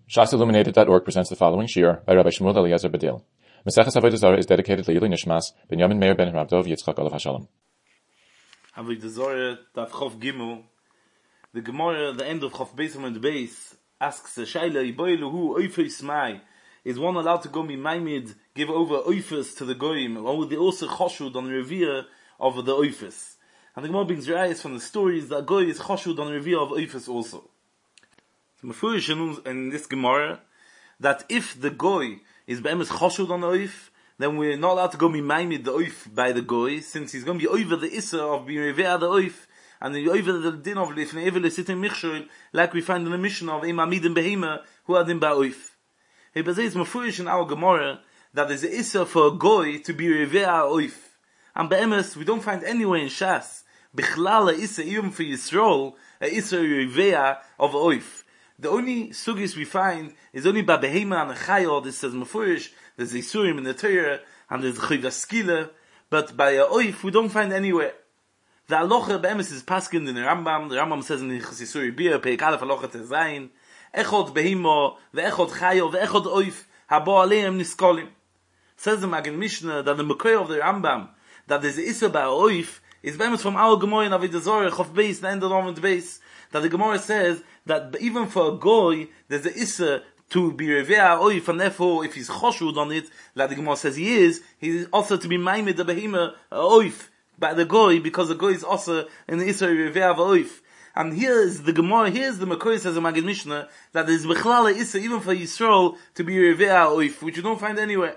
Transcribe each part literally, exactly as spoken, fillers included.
Shas Illuminated dot org presents the following shir by Rabbi Shmuel Eliezer Badil. Maseches Avodah Zarah is dedicated to Yili Nishmas Binyamin Meir ben Rabdov Yitzchak Olav Hashalom. Avodah Zarah daf Chof Gimel. The Gemara, the end of Chof Beis and Beis, asks a Shaila Iboilu Hu Oifes Mai. Is one allowed to go Mimaimid, give over Oifes to the Goyim, or would they also Choshud on the Revere of the Oifes? And the Gemara brings Rayas from the stories that Goy is Choshud on the Revere of Oifes also. It's mafurish in this Gemara that if the Goy is be'emes Choshud on the Oif, then we're not allowed to go Mimaimid the Oif by the Goy, since he's going to be over the Issa of being Revere the Oif, and the over the din of Lifnei Evel Sitim Michshol, like we find in the mission of Im Amidim Behema, who are din Ba'oif. He says mafurish in our Gemara that there's an Issa for a Goy to be Revere Oif. And be'emes, we don't find anywhere in Shas, Bichlal a Issa, even for Yisrael, a Issa Revere of Oif. The only sugis we find is only by Behema and Chayol. This says mafurish, there's Isurim in the Torah, and there's Chivas, but by a Oif we don't find anywhere. The Alocha be'emes is paskin in the Rambam. The Rambam says in the Chasisuri Bia, Peik Aleph Alocha Tezayin, Echod Behemo, Ve'echod Chayol, Ve'echod Oif, Habo Aleim Niskolim. Says the Magen Mishnah that the Mekoy of the Rambam, that there's a Issa by Oif, is be'emes from our Gemara in Avodah Zarah, Chof Beis, the end of the Beis, that the Gemara says that even for a Goy, there's a Issa to be Revea Oif, and therefore, if he's Choshud on it, like the Gemara says he is, he's also to be Maimed the Behema Oif by the Goy, because the Goy is also in the Issa Revea Oif. And here is the Gemara, here is the Mekoy, says the Magen Mishnah, that there's Bechlala Issa, even for Yisrael, to be Revea Oif, which you don't find anywhere.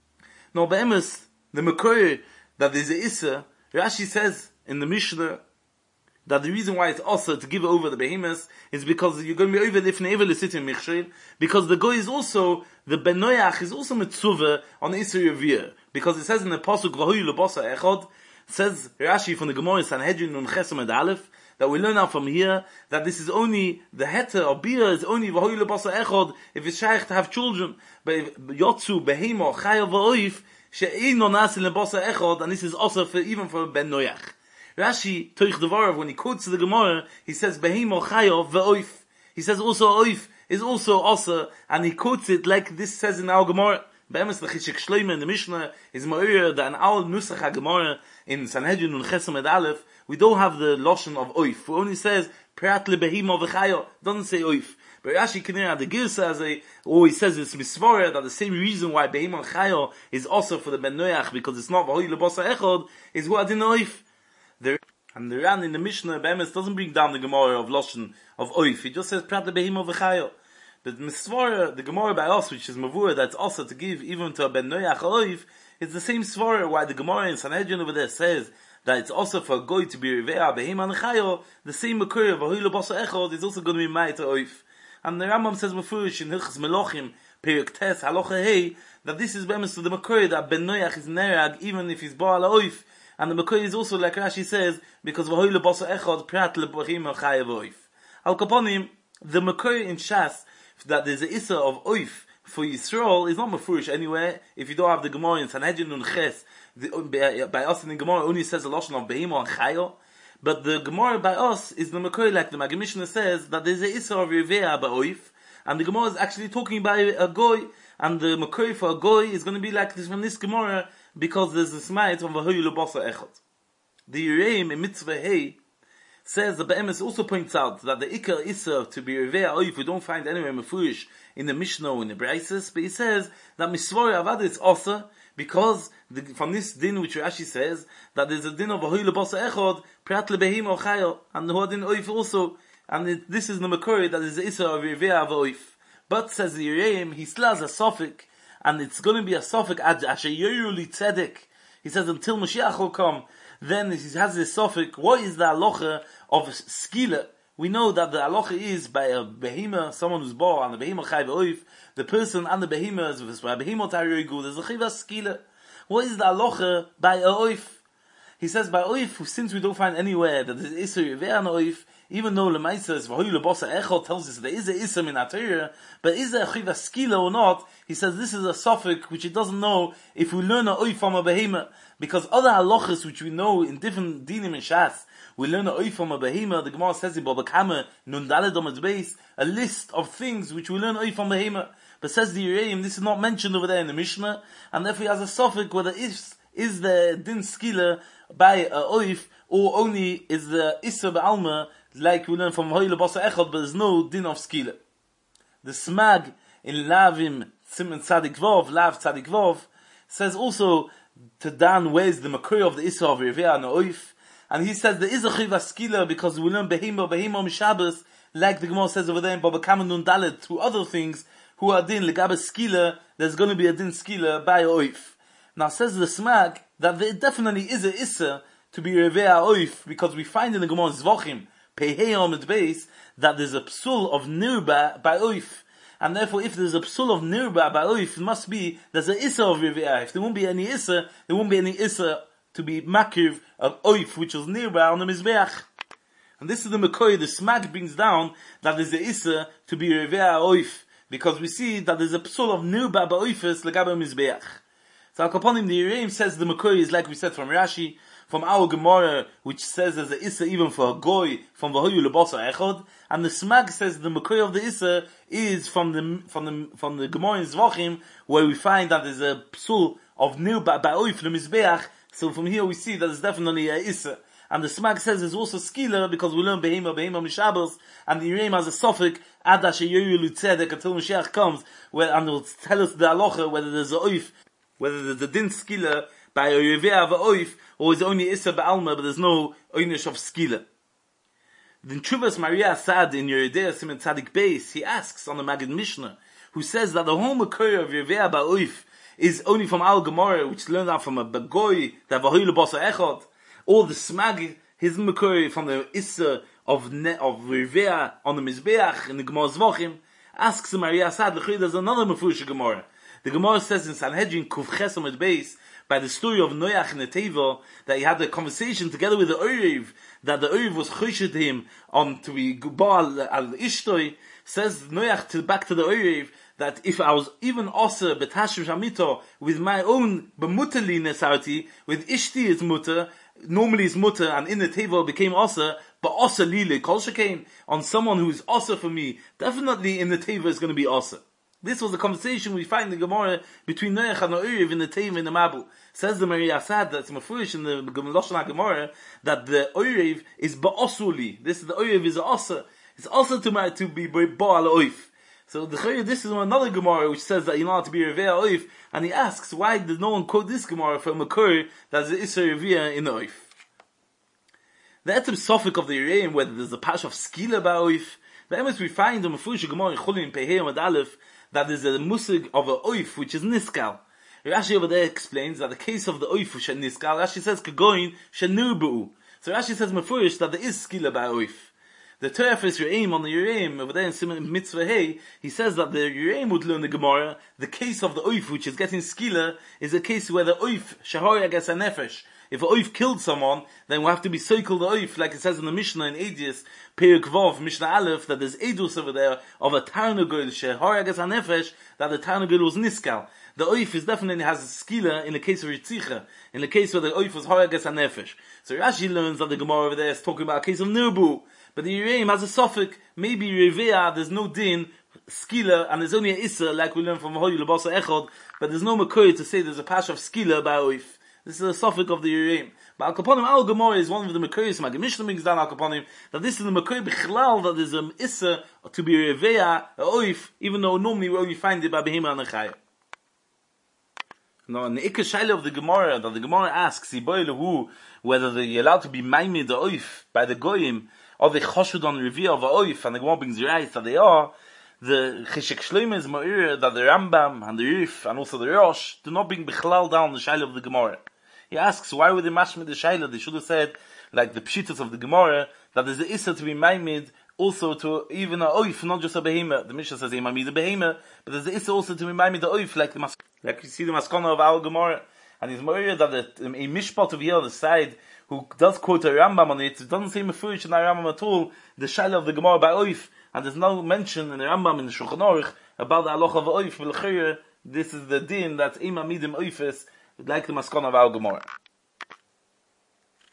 No, Be'emes, the Mekoy, that there's a Issa, Rashi says in the Mishnah, that the reason why it's also to give over the behemoths is because you're going to be over the Lifnei Evel Sitim Michshol, because the Goy is also, the Ben Noach is also Mitzuvah on the Isser Yavir, because it says in the Pasuk V'hoyu L'bosa Echod, says Rashi from the Gemara Sanhedrin Nun Chesam Ed Aleph, that we learn out from here that this is only, the heter or bia is only V'hoyu L'bosa Echod if it's shaykh to have children, but Yotzu Behemo Chayav V'oif She'eino Nasi L'bosa Echod, and this is also for, even for Ben Noach. Rashi, Toich Devarov, when he quotes the Gemara, he says, Behemo Chayav Ve'oif. He says also Oif is also Osa, and he quotes it like this says in our Gemara. Be'emes the Chishik Shleimer in the Mishnah is Ma'ir that in our Nusach HaGemara in Sanhedrin and Chesam Ed Aleph, we don't have the Lashon of Oif. It only says, Prat le Behemo V'chayav. Doesn't say Oif. But Rashi Kinir, the Girsa, as a, or he says it's Misvara, that the same reason why Behemo Chayav is also for the Ben Noach, because it's not V'hoyu L'bosa Echod, is what adin Oif. The, and the Ran in the Mishnah Be'emes doesn't bring down the Gemara of Lashon of Oif. He just says Prat Behemo V'chayo. But Misvara, the Gemara by us, which is Mavur, that's also to give even to a Ben Noach Oif, is the same Svara why the Gemara in Sanhedrin over there says that it's also for a Goy to be Rivea Behemo and Chayo. The same Mekoy of V'hoyu L'bosa Echod is also going to be Mai to Oif. And the Rambam says Mafurish in Hilchas Melochim Perek Tes Halacha Hey that this is Be'emes to the Mekoy that Ben Noach is Nerag even if he's Baal Oif. And the Mekoy is also, like Rashi says, because V'hoyu L'bosa Echod Prat L'bochim Chayav Oif. Al Kaponim, the Mekoy in Shas, that there's a Issa of Oif for Yisrael is not Mefurish anywhere. If you don't have the Gemara in Sanhedrin and Ches, the, by us in the Gemara only says a Lashon of Behemo and Chayo. But the Gemara by us is the Mekoy, like the Magen Mishnah says, that there's a Issa of Rivea by Oif. And the Gemara is actually talking about a Goy, and the Mekoy for a Goy is going to be like this from this Gemara, because there's a smite of V'hoyu L'bosa Echod. The Yereim in Mitzvah Hey says the Be'emes also points out that the Ikar Issa to be Rivea Oif we don't find anywhere Mefurish in the Mishnah or in the Braises, but he says that Misvara Avad is also because the, from this din which Rashi says that there's a din of V'hoyu L'bosa Echod Prat L'behemo Chayo and the Hodin Oif also, and it, this is the Makori that is the Issa of Rivea Oif. But says the Yereim, he still has a suffix, and it's going to be a suffix ad asher yoru li tzedek. He says until Mashiach will come, then he has this suffix. What is the halacha of skila? We know that the halacha is by a behema, someone who's born, and the behema chayv oif, the person and the behema is by behema tarigu. There's a chayva skila. What is the halacha by a oif? He says by oif, since we don't find anywhere that there's iser yiveh an oif, even though Lemaisa is V'hoyu L'bosa Echod tells us there is a Issa min HaTorah, but is there a Chiva Skila or not? He says this is a suffix which he doesn't know if we learn a Oif from a Behema, because other halachas which we know in different dinim and Shas, we learn a oif from a behema. The Gemara says in Baba Kama Nun Daled on its base a list of things which we learn oif from behema. But says the Yereim, this is not mentioned over there in the Mishnah, and therefore he has a suffix whether is is the din skila by a oif or only is the issa ba'alma like we learn from Hoyle Basa Echad, but there's no din of skila. The Smag in Lavim Simen Tzadik Vov, Lav Tzadik Vov, says also to Dan where's the makor of the issa of Rivea and oif, and he says there is a chiv skila because we learn behema behema mishabas like the Gemara says over there in Baba Kama Nun Dalet to other things who are din legabe skila. There's going to be a din skila by oif. Now says the Smag that there definitely is a issa to be revea oif because we find in the Gemara Zvochim pehei omid base that there's a psul of nirba by oif, and therefore if there's a psul of nirba by oif, it must be there's a issa of revea. If there won't be any issa, there won't be any issa to be makiv of oif which was nirba on the mizbeach. And this is the makoi the Smag brings down that there's a issa to be revea oif because we see that there's a psul of nirba by oifes legabe mizbeach. So upon him, the Yereim says the Makori is like we said from Rashi, from our Gemara, which says there's a Issa even for a Goy, from Vahoyu Lebasa Echod, and the Smag says the Makori of the Issa is from the, from the, from the Gemara in Zvachim, where we find that there's a Psul of Nirba Ba'oif Lemizbeach, so from here we see that there's definitely a Issa. And the Smag says there's also Skila, because we learn Behema, Behema Mishabos, and the Yereim has a suffix, Adash Yeyu Lutzedek, until Mashiach comes, where, and will tell us the Alocha, whether there's a Oif, whether there's a din skila by a revea of a oif, or is only issa ba'alma, but there's no oynish of skila. The Chuvas Maria Asad in Yeridea Simen Tzadik Beis, he asks on the Magid Mishnah, who says that the whole makor of revea ba'oif is only from Al Gemara, which learned out from a bagoy, that vahoy lebasa echad, or the Smag, his makor from the issa of ne, of revea on the Mizbeach in the Gemara Zvachim, asks the Maria Asad, there's another Mefurish Gemara. The Gemara says in Sanhedrin Kuf Ches Amud Beis, by the story of Noach and the Teva, that he had a conversation together with the Orev, that the Orev was choshed him on to be Baal al Ishtoi. Says Noach to back to the Orev that if I was even also betashim shamito with my own bemutterli nesarti, with Ishti is mutter, normally is mutter, and in the Teva became also, but also lile kol shekain on someone who is also for me, definitely in the Teva is going to be also. This was the conversation we find in the Gemara between Noach and Orev in the Teva in the Mabul. Says the Maria Asad, that's mafurish in the Lashon Gemara, that the Orev is ba'osuli. This is the Orev is also. It's also to to be ba'al oif. So the this is another Gemara which says that you're not to be revea oif, and he asks why did no one quote this Gemara from a Makor that's the Issa revea in the oif. The etim sofik of the Yereim, whether there's a pash of skila ba'oif, the emes we find in mafurish Gemara in Chulin Pehei and Aleph, that is a musig of a oif, which is niskal. Rashi over there explains that the case of the oif which is niskal, Rashi says kagoin shenurbu. So Rashi says mefurish that there is skila by oif. The Terephis Yereim on the Yereim over there in Simon Mitzvah Hey, he says that the Yereim would learn the Gemara. The case of the oif which is getting skila is a case where the oif shahori gets a nefesh. If a oif killed someone, then we have to be circled the oif, like it says in the Mishnah in Edius, Perek Vov, Mishnah Aleph, that there's edus over there of a Tarnugul, Sheharagas HaNefesh, that the Tarnugul was Niskal. The oif is definitely has a skila in the case of Ritzicha, in the case where the oif was Haragas HaNefesh. So Rashi learns that the Gemara over there is talking about a case of Nirbu, but the Yereim has a suffix, maybe Revea, there's no din, skila, and there's only a Issa, like we learned from Hoyu Lebasa Echod, but there's no Makoi to say there's a pash of skila by oif. This is a suffix of the Yereim. But Al Kaponim, Al Gemara is one of the Mekoris, Magid Mishnah brings down Al Kaponim, that this is the Mekor Bichlal, that there's an Issa to be Revea, a Oif, even though normally we only find it by Behema and Echaya. Now, in the Ikka Shaila of the Gemara, that the Gemara asks, whether they're allowed to be Maimid the Oif by the Goyim, or they Choshud on Revea of a Oif, and the Gemara brings the right that they are, the Cheshek Shleim is Ma'ir, that the Rambam and the Rif, and also the Rosh, do not bring Bichlal down the Shaila of the Gemara. He asks, why would they mashmid the Shaila? They should have said, like the Pshitas of the Gemara, that there's a Issa to be Maimid, also to even a Oif, not just a Behema. The Mishnah says, Maimid a Behema, but there's a Issa also to be Maimid the Oif, like the Mas- like you see the Maskana of our Gemara. And he's Ma'ir that the, a Mishpat of here on the side, who does quote a Rambam on it, it doesn't say Mefurish in the Rambam at all, the Shaila of the Gemara by Oif, and there's no mention in the Rambam in the Shulchan Aruch about the Aloch of Oif, V'l'chir, this is the din that Ima Midim Oifes, like the Maskana of our Gemara.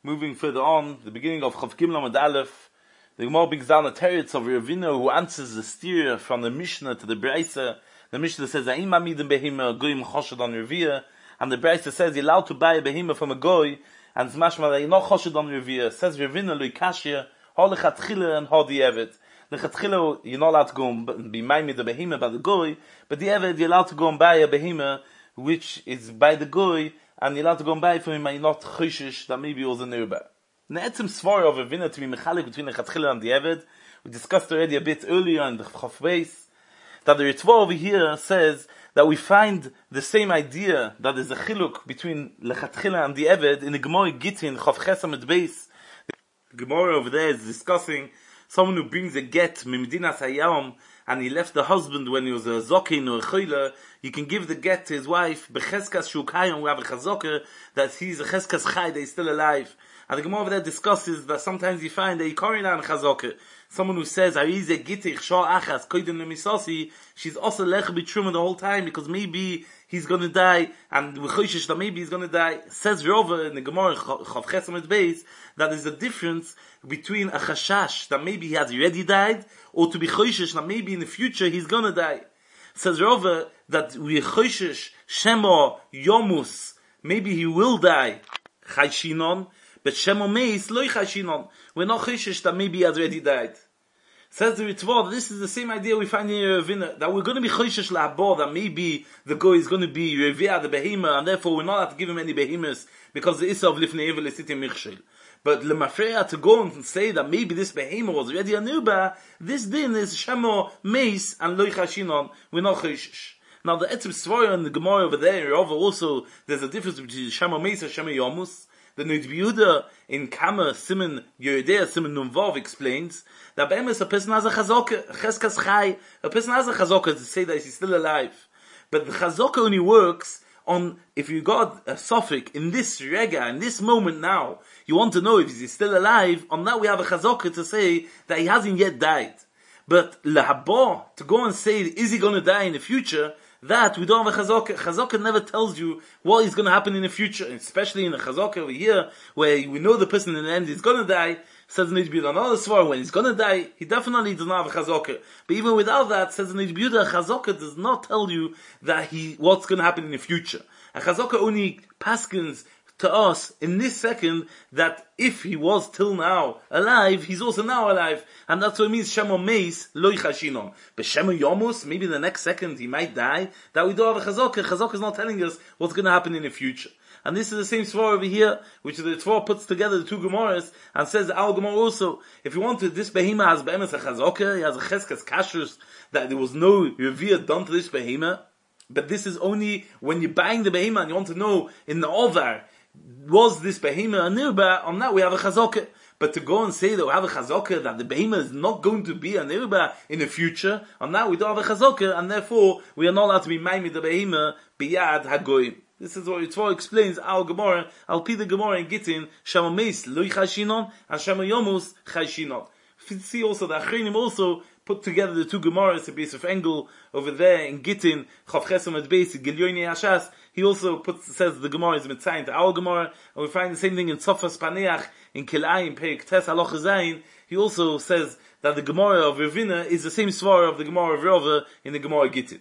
moving further on, the beginning of Chav Gimel Amud Aleph, the Gemara brings down the teretz of Ravina who answers the steer from the Mishnah to the Braisa. The Mishnah says, "Aim amidim behima goyim choshad on Ravia," and the Braisa says, "You're allowed to buy a behima from a goy," and it's mashma that you're not choshad on Ravia. Says Ravina loikashia ha lechatchila and ha di'evet. Lechatchila you're not allowed to go and be ma'amid the behima by the goy, but the evet you're allowed to go and buy a behima which is by the goy, and you're allowed to go and buy it from him, and you're not choshish that maybe it was a nirba. The etzim svara of Ravina to be mechalik between the Chatchila and the Evet, we discussed already a bit earlier in the Chaf Beis, that the Ritva over here says that we find the same idea that there's a chiluk between the Chatchila and the Evet in the Gemara Gittin, Chaf Ches Amud Beis. The Gemara over there is discussing someone who brings a get, Mimdinas Hayam, and he left the husband when he was a zokin or a choila, you can give the get to his wife, becheskas shukayim, we have a chazoker, that he's a cheskas chay, that he's still alive. And the Gemara over there discusses that sometimes you find a korina and chazoker, someone who says, Arize gitich shah achas, koidin lemisasi, she's also lech b'truma the whole time, because maybe he's gonna die, and v'choishish that maybe he's gonna die. Says Rova in the Gemara, Chav Ches Amud Beis, that there's a difference between a chashash, that maybe he has already died, or to be choishish, that maybe in the future he's gonna die. Says Rova, that we choishish, shemo, yomus, maybe he will die, chayshinon, but shemo meis, loy chayshinon. We're not choishish that maybe he has already died. Says the Ritva, this is the same idea we find in Ravina, that we're going to be choishish la'abo, that maybe the guy is going to be revia the behema, and therefore we're not allowed to give him any behemoths, because the issa of lifnei evel is sitting michshel. But lemafreya to go and say that maybe this behema was already a nirba, this din is shemo meis and loy chashinon, we're not choishish. Now the etzim svara and the Gemara over there, over also, there's a difference between shemo meis and shemo yomus. The Noid Yehuda in Kama Simon Yeridea Simon Numvav explains that be'emes a person has a chazaka, cheskas chai, a person has a chazaka to say that he's still alive. But the chazaka only works on, if you got a suffix in this rega, in this moment now, you want to know if he's still alive, on that we have a chazaka to say that he hasn't yet died. But lahabo, to go and say, is he going to die in the future, that we don't have a chazaka. Chazaka never tells you what is going to happen in the future, especially in the chazaka over here, where we know the person in the end is going to die. Says the Noid Yehuda another svar, when he's going to die, he definitely does not have a chazaka. But even without that, says the Noid Yehuda, chazaka does not tell you that he what's going to happen in the future. A chazaka only paskins to us in this second that if he was till now alive, he's also now alive, and that's what it means shemo meis loy chashinon. But shemo yomus, maybe the next second he might die. That we don't have a chazaka. Chazaka is not telling us what's going to happen in the future. And this is the same svara over here, which the Ritva puts together the two Gemaras and says our Gemara also, if you want to, this behema has be'emes a chazaka, he has a cheskas kashrus, that there was no revere done to this behema. But this is only when you're buying the behema and you want to know in the ovar, was this behema a nirba? On that we have a chazaka. But to go and say that we have a chazaka, that the behema is not going to be a nirba in the future, on that we don't have a chazaka, and therefore we are not allowed to be ma'amid the behema biyad hagoyim. This is what Ritva explains our Gemara, al pi the Gemara in Gittin, shema meis loy chashinon, and shema yomus chashinon. See also that Achreinim also put together the two Gemaras, the base of Engel over there in Gittin, Chav Ches Amud Beis, Gilyoni Hashas. He also puts, says the Gemara is mitzayin to our Gemara, and we find the same thing in Tzofas Paneach, in Kilayim, Peik Tes Halacha Zayin. He also says that the Gemara of Ravina is the same svara of the Gemara of Rava in the Gemara Gittin.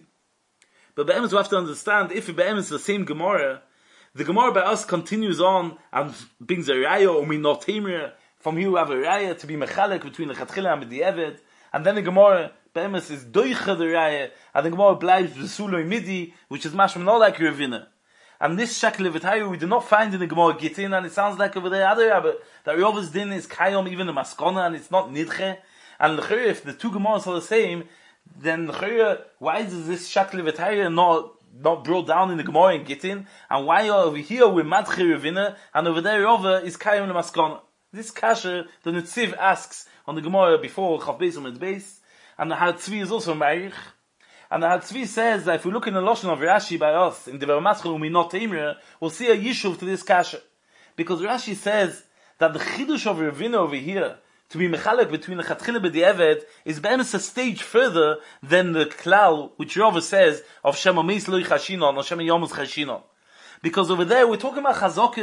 But Be'emes we have to understand, if Be'emes is the same Gemara, the Gemara by us continues on and brings a raya, or we not tamir. From here we have a raya to be mechalek between the Chatchila and the Evet, and then the Gemara Be'emes is doicha the raya, and the Gemara bleibt v'suloi midi, which is mashma not like Ravina. And this shekel v'tayu we do not find in the Gemara Gittin, and it sounds like over there other Rabbi that Rava's din is kayom even the maskona, and it's not nidche. And if the two Gemaras are the same, then why is this shekel v'tayu not not brought down in the Gemara in Gittin, and why over here we're madche Ravina, and over there Rava is kayom the maskona? This kasha the Netziv asks on the Gemara before Chav Beis Amud Beis, and the Hatzvi is also marich. And the Hatzvi says that if we look in the Lashon of Rashi by us, in the Maschel Umi Not Imre, we'll see a yishuv to this kasha. Because Rashi says that the chidush of Ravina over here, to be mechalek between the Chatchila b'di'eved, is be'emes a stage further than the klal, which Rava says, of Shema Meis Lo Chashinon, or Shema Yomus Chashinon. Because over there, we're talking about chazokis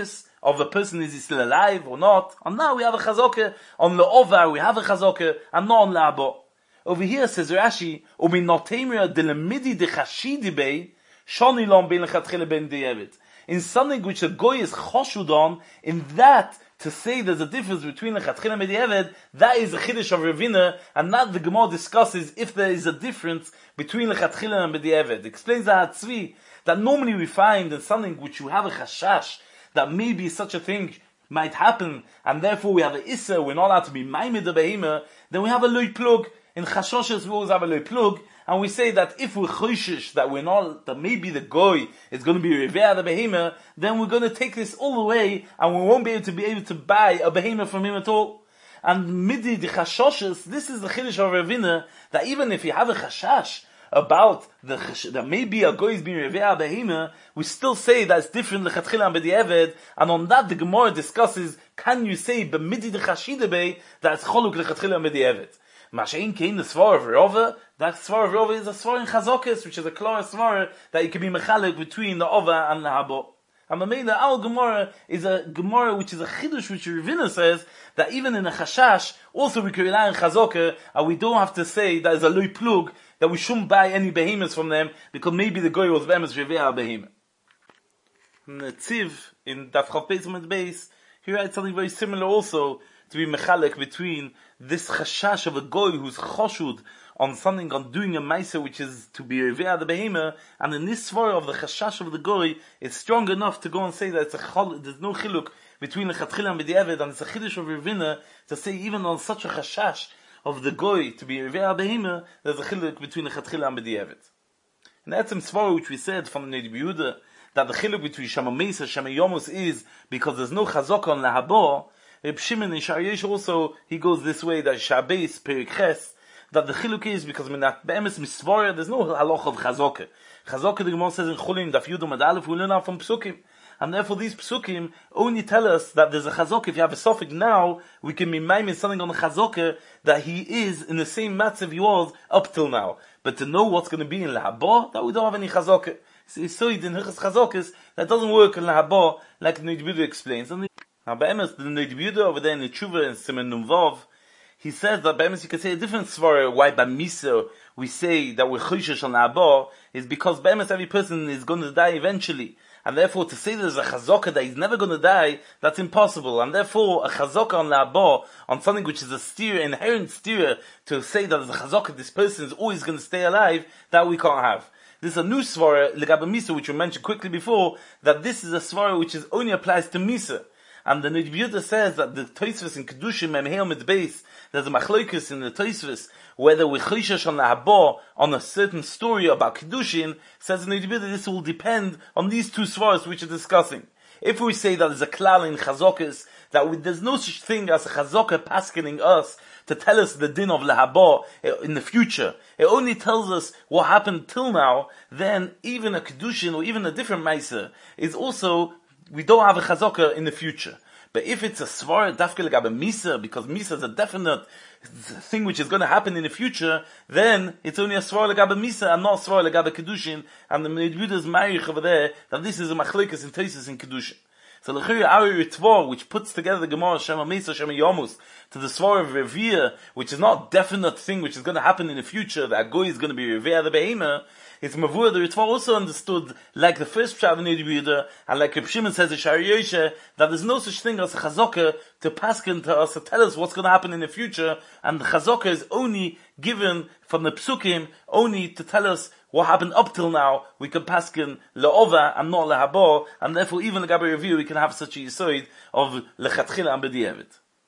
of a person, is he still alive or not. And now we have a chazaka on Le'ova, we have a chazaka, and not on Le'abo. Over here says Rashi, Umin notemria de lemidi de chashidi bei, shoni lom ben lechatchile ben di'evet. In something which a goy is choshud on, in that, to say there's a difference between lechatchile and di'evet, that is a chiddush of Ravina, and not the Gemara discusses if there is a difference between lechatchile and di'evet. Explains the Hatzvi, that normally we find in something which you have a chashash, that maybe such a thing might happen, and therefore we have a issa, we're not allowed to be maimid the behema, then we have a loy plug. In chashoshes we always have a loy plug, and we say that if we're choshish, that we're not, that maybe the goy is going to be revea the behema, then we're going to take this all the way, and we won't be able to be able to buy a behema from him at all. And midi the chashoshes, this is the chiddush of Ravina, that even if you have a chashash about the that maybe a goy is being revea behema, we still say that it's different lechatchila and b'di'eved, and on that the Gemara discusses, can you say b'midi the chashida bei that it's choluk lechatchila and b'di'eved? Mashain came the svar of Rova, that svar of Rova is a svar in Chazokis, which is a clear svar that it can be mechalik between the Ova and the Habo. And the main, the Al Gemara is a Gemara which is a Chidush, which Ravina says that even in a Chashash, also we can rely on Chazokah, and we don't have to say that is a Lui Plug, that we shouldn't buy any behemoths from them, because maybe the Goy was Behemoth Revea Behemoth. And the Tziv, in Daf Chav Beis base, he writes something very similar also, to be mechalik between this chashash of a goy who's choshud on something, on doing a maisa which is to be revea the behema, and in this svara of the chashash of the goy is strong enough to go and say that it's a chol, there's no chiluk between the chatchila and b'di'eved, and it's a chiddush of Ravina to say even on such a chashash of the goy to be revea behema, there's a chiluk between the chatchila and b'di'eved. And that's some svara which we said from the Nedi Yehuda, that the chiluk between Shema Meisa, Shema Yomus is because there's no chazok on lahabo. Reb Shimon in Shariyesh also, he goes this way, that Shabbos, Perik Ches, that the chiluk is, because in that Be'emes Misvara, there's no halacha of Chazokah. Chazokah, the Gemara says in Chulin, Daf Yudum Ad Aleph, we learn out from Psukim. And therefore these Psukim only tell us that there's a Chazokah. If you have a suffix now, we can be miming something on the Chazokah, that he is in the same matzav he was up till now. But to know what's going to be in Lahaba, that we don't have any Chazokah. So in Hilchos Chazokahs, that doesn't work in Lahaba, like the Nedi Yehuda explains. And now, Be'emes, the Nedi Yehuda over there in the Tshuva and Siman Numvav, he says that Be'emes you can say a different svara why by Misa we say that we're choshesh on Abba is because Be'emes every person is going to die eventually. And therefore to say there's a chazokah that he's never going to die, that's impossible. And therefore a chazokah on Abba, on something which is a steer, inherent steer, to say that there's a chazokah, this person is always going to stay alive, that we can't have. This is a new svara, Legaba Misa, which we mentioned quickly before, that this is a svara which is only applies to Misa. And the Nedi Yehuda says that the Tosfos in Kedushim Memheil Mit Beis, there's a machlokes in the Tosfos whether we choishesh on the haba on a certain story about Kedushin. Says the Nedi Yehuda this will depend on these two svaras which are discussing. If we say that there's a klal in Chazokes, that we, there's no such thing as a Chazokah paskening us to tell us the din of lahaba in the future. It only tells us what happened till now. Then even a Kedushin or even a different Meiser is also, we don't have a chazokah in the future. But if it's a svara dafke legabe misa, because misa is a definite thing which is going to happen in the future, then it's only a svara legabe misa and not a svara legabe kedushin. And the Nedi Yehuda is marich over there that this is a machlekes in Tosfos in kedushin. So l'chiri Ari Ritva, which puts together the Gemara Shema Mesa Shema Yomus to the svara of Revia, which is not definite thing which is going to happen in the future, that Goy is going to be Revia the Behema. It's Mavur, the Ritva also understood, like the first Pshat of Nedi Yehuda, and like Reb Shimon says in Shari Yoshe, that there's no such thing as a chazokah to paskin to us, to tell us what's going to happen in the future, and the chazokah is only given from the Psukim, only to tell us what happened up till now. We can paskin le'ova and not le'haba, and therefore even the Gabi review we can have such a yisoid of lechatchila and b'di'evet.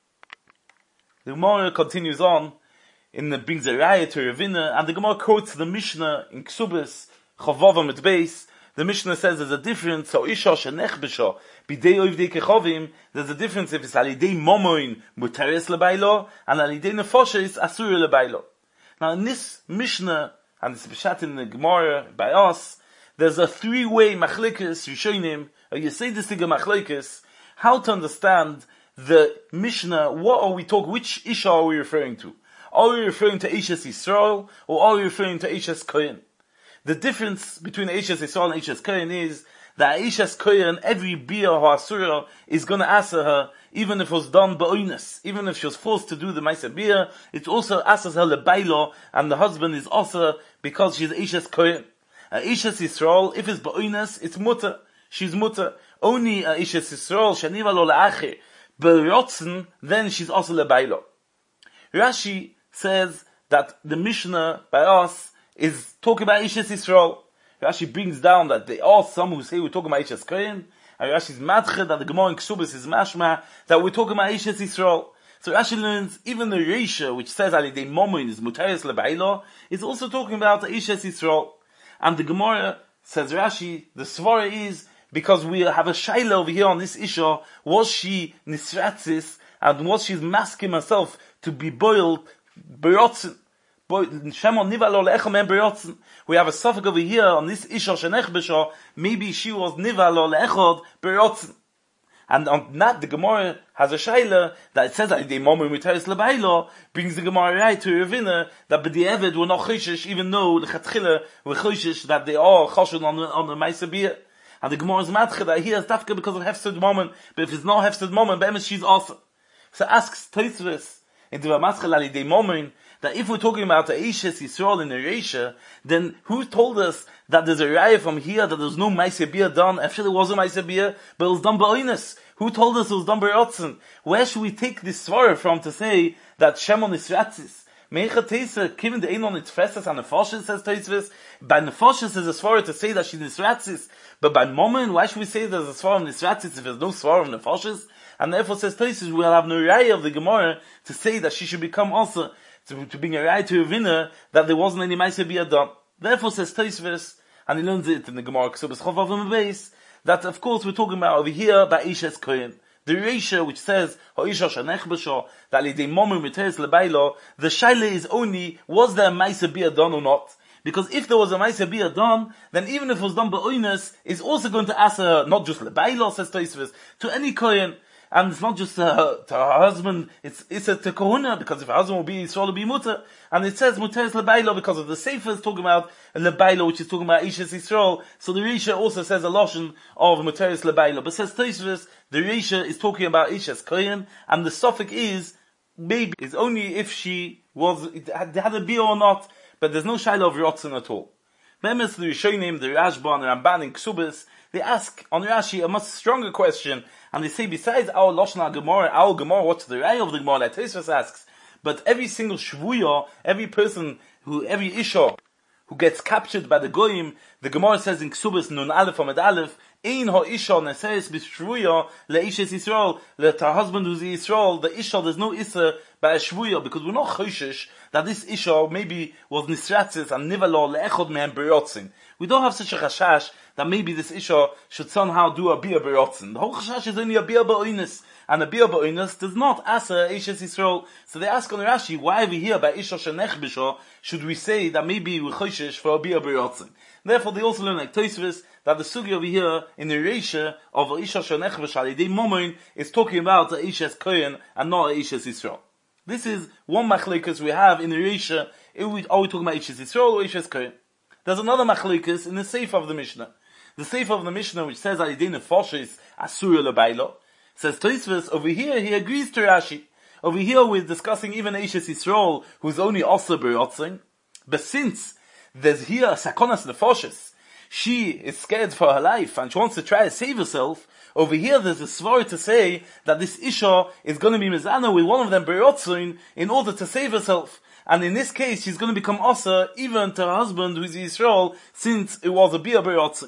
The Gemara continues on, in the brings a raya to Ravina, and the Gemara quotes the Mishnah in Ksubis, Chavova mit Beis. The Mishnah says there's a difference, so isha shenech b'sha, b'dei oivdei kechovim, there's a difference if it's alidei momoin mutares lebailo, and alidei nefoshes asur lebailo. Now in this Mishnah, and it's b'shat in the Gemara by us, there's a three-way machlekes, Rishonim, or you say this thing a machlekes, how to understand the Mishnah, what are we talking, which isha are we referring to? Are we referring to Eishes Yisrael, or are we referring to Eishes Kohen? The difference between Eishes Yisrael and Eishes Kohen is that Aisha's Kohen, every beer or Asura is going to answer her, even if it was done ba'oinus, even if she was forced to do the Maisa beer, it also answers her lebailo, and the husband is also because she's Aisha's Kohen. Aisha's Yisrael, if it's ba'oinus, it's mutter. She's mutter. Only Aisha's Yisrael, shaniva lo la'ache, be'rotzen, then she's also lebailo. Rashi says that the Mishnah by us is talking about Aisha's Yisrael. Rashi brings down that there are some who say we're talking about Aisha's Kohen, and Rashi's madche that the Gemara in Ksubis is mashma that we're talking about Aisha's Yisrael. So Rashi learns even the Reisha, which says alidei momin is mutaris lebailo, is also talking about Aisha's Yisrael. And the Gemara says Rashi, the svara is because we have a shaila over here on this Isha, was she nisratzis, and was she masking herself to be boiled berotzen? We have a suffix over here on this Isha Shenech maybe she was niva lo le'echod berotzen. And on that, the Gemara has a shaila that it says that the moment we tell us lebailo brings the Gemara right to Ravina that b'di'evid were not choshesh, even though the chatchila were choshesh that they are choshesh on the on the Maisa Bia. And the Gemara is matcha that here is tafka because of hefsed moment, but if it's not hefsed moment, be'emes she's also. So asks Tosfos in the Maschel alidei moment that if we're talking about the Aishes Yisrael in the Reisha, then who told us that there's a raya from here that there's no Maisa Bia done? Actually, there was a Maisa Bia, but it was done by Oinus. Who told us it was done by Rotzen? Where should we take this svara from to say that Shemon is Ratzis? Meicha Teisa, given the Einon Itfesses and the Foshes, says Teisvis, by the Foshes is a svara to say that she's Nisratzis, but by Momen, why should we say there's a svara of Nisratzis if there's no svara of the Foshes? And therefore says Teisvis, we'll have no raya of the Gemara to say that she should become also To, to bring a right to a winner that there wasn't any Maisa Bia done. Therefore says Tosfos, and he learns it in the Gemara Ksubas Chovav on the base, that of course we're talking about over here by Aisha's Kohen. The Reisha which says, Ha'isha shanech b'sho, that lidei momen v'teres lebailo, the shaila is only, was there a Maisa Bia done or not? Because if there was a Maisa Bia done, then even if it was done by Oinus, it's also going to ask her, not just lebailo, says Tosfos, to any Kohen. And it's not just to her, to her husband, it's, it's a to Kohuna, because if her husband will be Yisrael, will be Mutter. And it says Mutter is Lebailo, because of the Sefer is talking about Lebailo, which is talking about Ishes Yisrael. So the Reisha also says a Lashon of Mutter is Lebailo. But says Tosfos, the Reisha is talking about Ishes Kohen, and the suffix is, maybe, is only if she was, had, had a beer or not, but there's no Shaila of Rotzen at all. Memes, the Rishonim, the Rashba, and the Ramban in Ksubis, they ask on Rashi a much stronger question, and they say besides our Lashon Gemara, our Gemara, what's the Raya of the Gemara? That Tosfos asks, but every single Shvuya, every person who, every Isha who gets captured by the Goyim, the Gemara says in Ksubis Nun Aleph Amid Aleph, Ein ha Isha neseres b'Shvuya le'ishes Yisrael, let her husband who's Yisrael, the Isha, there's no Issa by a Shvuya, because we're not choshesh that this Isha maybe was Nisratzis and Nivalo le'echod mehem berotzin. We don't have such a chashash that maybe this Isha should somehow do a bia berotzen. The whole chashash is only a bia ba'oinus, and a bia ba'oinus does not asa Ishes Yisrael. So they ask on Rashi, why are we here by Isha shenech b'sho, should we say that maybe we're choshesh for a bia berotzen? Therefore they also learn like Tosfos, that the sugi over here in the Reisha of Isha shenech b'sho, the momen is talking about the Ishes Kohen and not Ishes Yisrael. This is one machlekas we have in the Reisha, are we talking about Ishes Yisrael or Ishes Kohen? There's another machlekas in the Sefer of the Mishnah. The Sefer of the Mishnah, which says Alidei Nefoshes Asura Lebailo, says Tosfos, over here he agrees to Rashi. Over here we're discussing even Ishes Yisrael, who's only also berotzing. But since there's here Sakonas Nefoshes, she is scared for her life and she wants to try to save herself, over here there's a svar to say that this Isha is going to be mezana with one of them berotzin in order to save herself. And in this case, she's going to become asa even to her husband who is Yisrael, since it was a bia berotzin.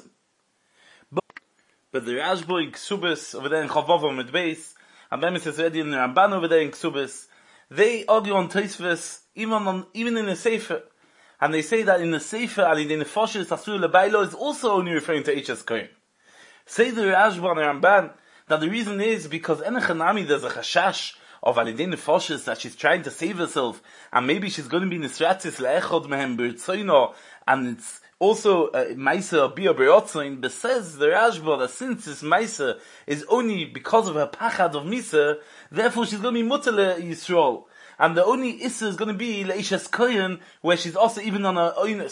But, but the Rashba in Ksubis over there in Chavav with base, and Bemis is already in the Ramban over there in Ksubis, they argue on Tosfos even on even in the Sefer, and they say that in the Sefer Alidei Nefoshes Asur Lebailo is also only referring to Ishes Kohen. Say the Rashba and the Ramban that the reason is because Enechanami there's a chashash of Alidei Nefoshes that she's trying to save herself, and maybe she's going to be Nisratzis le'echod mehem b'rtzoino, and it's also uh, Maisa Bia Berotzin, but says the Rashba that since this Maisa is only because of her pachad of Misa, therefore she's going to be Mutter Yisrael. And the only Issa is going to be Le'ishes Kohen, where she's also even on her oinus.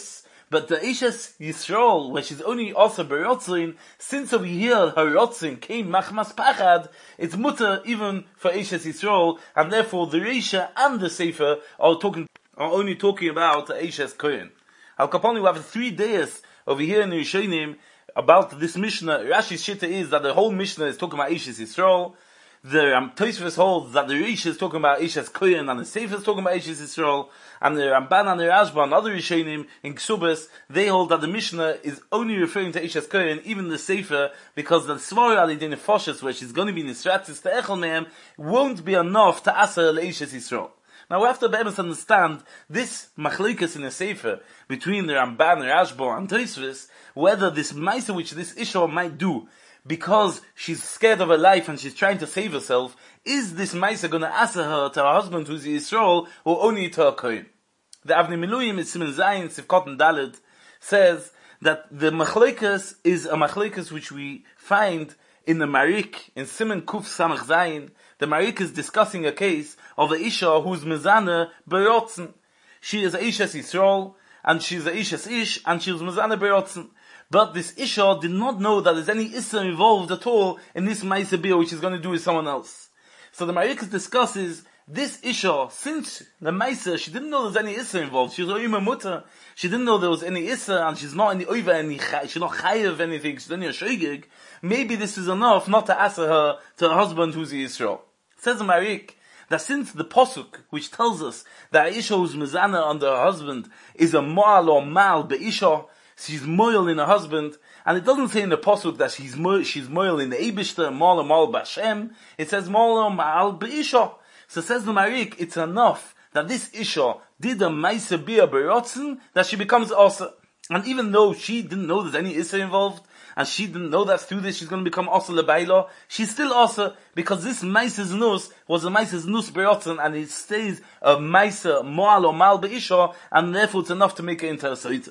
But the Ishes Yisrael, where she's only also berotzin, since over here her rotzin came machmas pachad, it's mutter even for Ishes Yisrael, and therefore the Reisha and the Sefer are talking, are only talking about the Ishes Kohen. Al Kaponi, we have three days over here in the Rishonim about this Mishnah. Rashi's shitta is that the whole Mishnah is talking about Ishes Yisrael. The um, Tosfos holds that the Rish is talking about Ishes Kohen and the Sefer is talking about Ishes Yisrael, and the Ramban and the Rashba and other Rishonim in Ksubas, they hold that the Mishnah is only referring to Ishes Kohen, even the Sefer, because the Svara Alidei Nefoshes, where she's going to be Nisratis to Echel Mehem, won't be enough to Aser Le'Ishes Yisrael. Now we have to be able to understand this machlikas in the Sefer between the Ramban, Rashba and Tosfos, whether this Maisa which this Isha might do because she's scared of her life and she's trying to save herself, is this Maisa going to answer her to her husband who's Yisrael, or only to her Kohen? The Avnei Miluim in Siman Zayin, Sivkot and Dalet, says that the machlekas is a machlekas which we find in the Marik, in Siman Kuf Samach Zayin. The Marik is discussing a case of a Isha who's Mezana Berotzen. She is a Ishes Yisrael, and she's a Ishes Ish, and she was Mezana Berotzen. But this Isha did not know that there's any Issa involved at all in this Maisa Bia, which she's going to do with someone else. So the Marikas discusses this Isha, since the Maisa, she didn't know there's any Issa involved. She was Oima Mutter. She didn't know there was any Issa, and she's not any Oiva, any she's not Chayev anything, she's only a Shoigig. Maybe this is enough not to answer her to her husband who's Yisrael. Says the Marik that since the Posuk, which tells us that Isha who's Mizana under her husband is a Moal or Mal Be'isha, she's moil in her husband, and it doesn't say in the Pasuk that she's moil, she's moil in the Eibishter, Moal Mal B'Hashem, it says Moal Mal B'Isha. So says the Marik, it's enough that this Isha did a Maisa Bia Berotzen, that she becomes Asa. And even though she didn't know there's any Issa involved, and she didn't know that through this she's going to become Asa Lebaila, she's still Asa, because this Maisa Znus was a Maisa Znus Berotzen, and it stays a Maisa Moal or Mal B'Isha, and therefore it's enough to make her into a Sarita.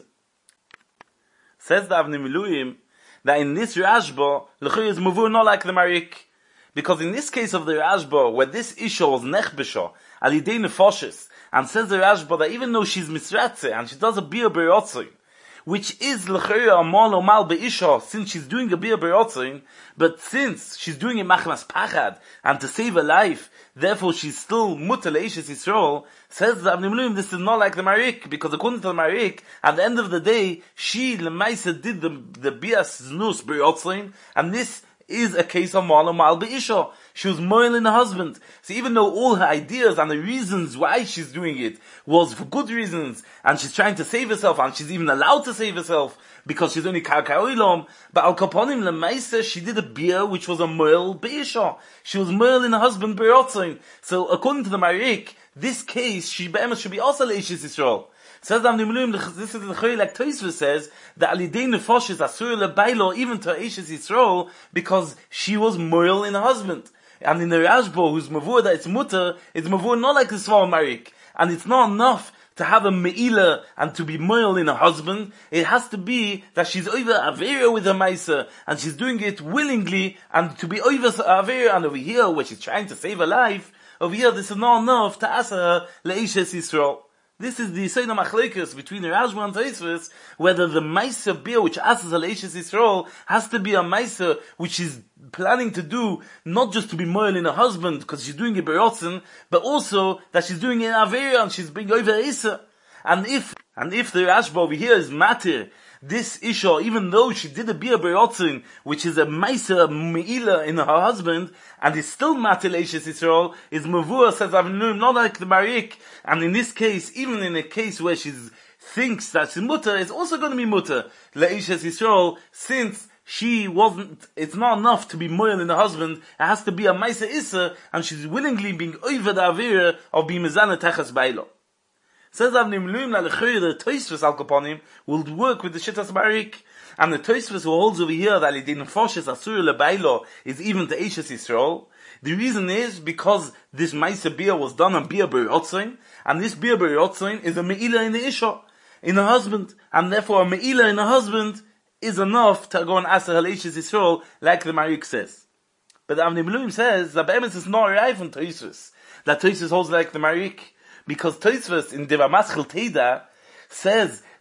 Says the Avnei Miluim that in this Rashba, L'chur is Mavur not like the Marik. Because in this case of the Rashba, where this Isha was Nechbesha, Alidei Nefoshes, and says the Rashba that even though she's Misratze, and she does a Bia Berotzin, which is L'chur a Mal or Mal Be'isha, since she's doing a Bia Berotzin, but since she's doing it Machmas Pachad, and to save her life, therefore she's still Mutter Le'ishes Yisrael, says the Avnei Miluim, this is not like the Marik, because according to the Marik, at the end of the day, she, Lemaisa, did the, the Bias Znus Berotzin, and this is a case of Mal or Mal Be'isha. She was moiling her husband. So even though all her ideas and the reasons why she's doing it was for good reasons, and she's trying to save herself, and she's even allowed to save herself, because she's only Karka Oilom, but Al Kaponim Lemaisa, she did a beer which was a moil Be'isha. She was moiling her husband Berotzin. So according to the Marik, this case, she should be also Le'ishes Yisrael. Says the Avnei Miluim, this is the Chori, like Tosfos says, that Alidei Nefoshes Asur Lebailo, even to Eishes Yisrael, because she was moil in her husband. And in the Rashba, who's Mavur, that it's Mutter, it's Mavur not like the Svar Marik. And it's not enough to have a Me'ila and to be moil in her husband. It has to be that she's over Avera with her Maisa, and she's doing it willingly, and to be over Avera, and over here, where she's trying to save her life, over here, this is not enough to ask her Le'ishes Yisrael. This is the Yisayna Machlekes between the Rashba and Tosfos, whether the Maisa Bia which asks her Le'ishes Yisrael has to be a Maisa which she's planning to do, not just to be moil in her husband, because she's doing it Berotzen, but also that she's doing it in Avera, and she's being over Issa. And if, and if the Rashba over here is matir, this Isha, even though she did a Bia Berotzen, which is a Maisa Me'ila in her husband, and is still matir Le'ishes Yisrael, is Mavur, says Avnei, not like the Marik. And in this case, even in a case where she thinks that she's mutter, it's also going to be mutter Le'ishes Yisrael, since she wasn't, it's not enough to be moil in her husband, it has to be a Maisa Issa, and she's willingly being over the Avera of being Mezana Techas Bailo. Says Avnei Miluim that the Tosfos Al Kaponim will work with the Shittas Marik, and the Tosfos who holds over here that Alidei Nefoshes Asur Lebailo is even to Eishes Yisrael. The reason is because this Maisa Bia was done on Bia Berotzin, and this Bia Berotzin is a Me'ila in the Isha, in her husband, and therefore a Me'ila in her husband is enough to go and ask her Eishes Yisrael, like the Marik says. But the Avnei Miluim says that Be'emes is not right from Tosfos, that Tosfos holds like the Marik, because Tosfos in Deva Maschil Teda says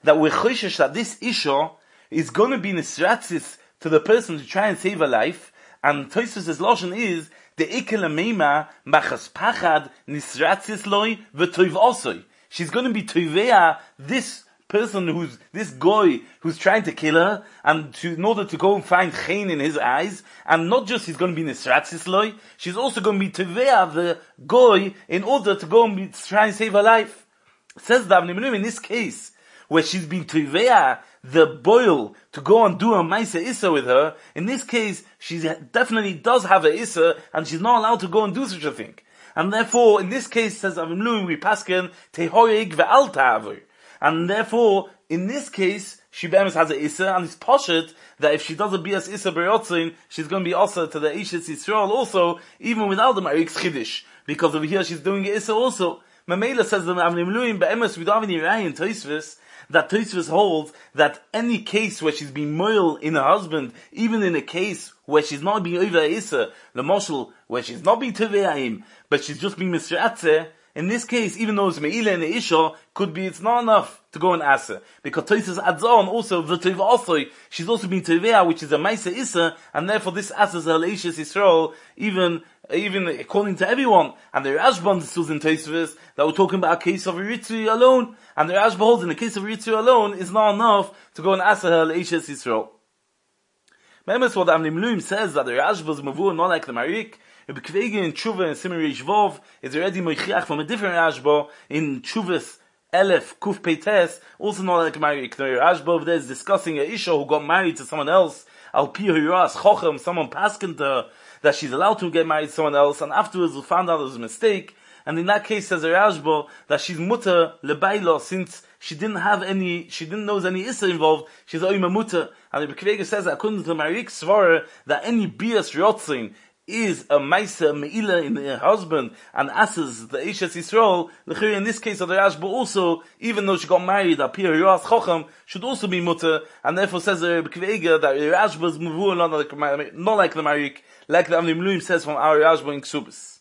that we're choishish that this Isha is going to be nisratzis to the person to try and save her life, and Tosfos' lashon is the ikel meima machas pachad nisratzis loy v'toiv osoi. She's going to be toivea this person who's this guy who's trying to kill her, and to, in order to go and find chen in his eyes, and not just he's going to be nisratzis loy, she's also going to be toivea the guy in order to go and be, to try and save her life. Says the Avnei Miluim in this case, where she's been toivea the boil to go and do a Maisa Issa with her, in this case, she definitely does have a Issa, and she's not allowed to go and do such a thing. And therefore, in this case, says Avnei Miluim, we pasken tehorig ve'al ta'avur. And therefore, in this case, she be'emes has a Issa, and it's poshet that if she does a bias Issa b'yotzin, she's going to be also to the Eishes Yisrael also, even without the Marik's Chiddush, because over here she's doing a Issa also. Mamela says that Avnei Miluim be'emes we don't have any raya in Tosfos, that Tosfos holds that any case where she's being moil in her husband, even in a case where she's not being over Issa, the moshel, where she's not being Tevei him, but she's just being Misratze, in this case, even though it's Me'ila and Isha, could be it's not enough to go and Asa. Because Tosfos adds on also, the Teva Osoi, she's also being Tevea, which is a Maisa Issa, and therefore this Asa is Haleishis Yisrael, even, even according to everyone. And the Rashban distills in Tosfos that we're talking about a case of Eritrea alone, and the Rashba holds in the case of Eritrea alone is not enough to go and Asa Haleishis Yisrael. Remember what the Avnei Miluim says, that the Rashba is Mavur, not like the Marik. Rabbi Kvege in Tshuva and Simon Reish Vov is already moichiach from a different Rashba in Tshuvas Elef Kuf Peites, also not like Marik. The Rashba over there is discussing a Isha who got married to someone else, Al Pi Hiras Chochem, someone paskened her that she's allowed to get married to someone else, and afterwards we found out it was a mistake. And in that case, says a Rashba that she's mutter lebaila, since she didn't have any, she didn't know there's any issa involved. She's oima mutter. And Rabbi Kvege says that according to Marik Svara, that any bias yotzin is a Maisa Me'ila in her husband and asses the Eishes Yisrael, in this case of the Rashba also, even though she got married, Apir Yoas Chochem, should also be mutter, and therefore says the Rebbe Kveiga that the Rashba is Mavur, not like, not like the Marik, like the Avnei Miluim says from our Rashba in Ksubis.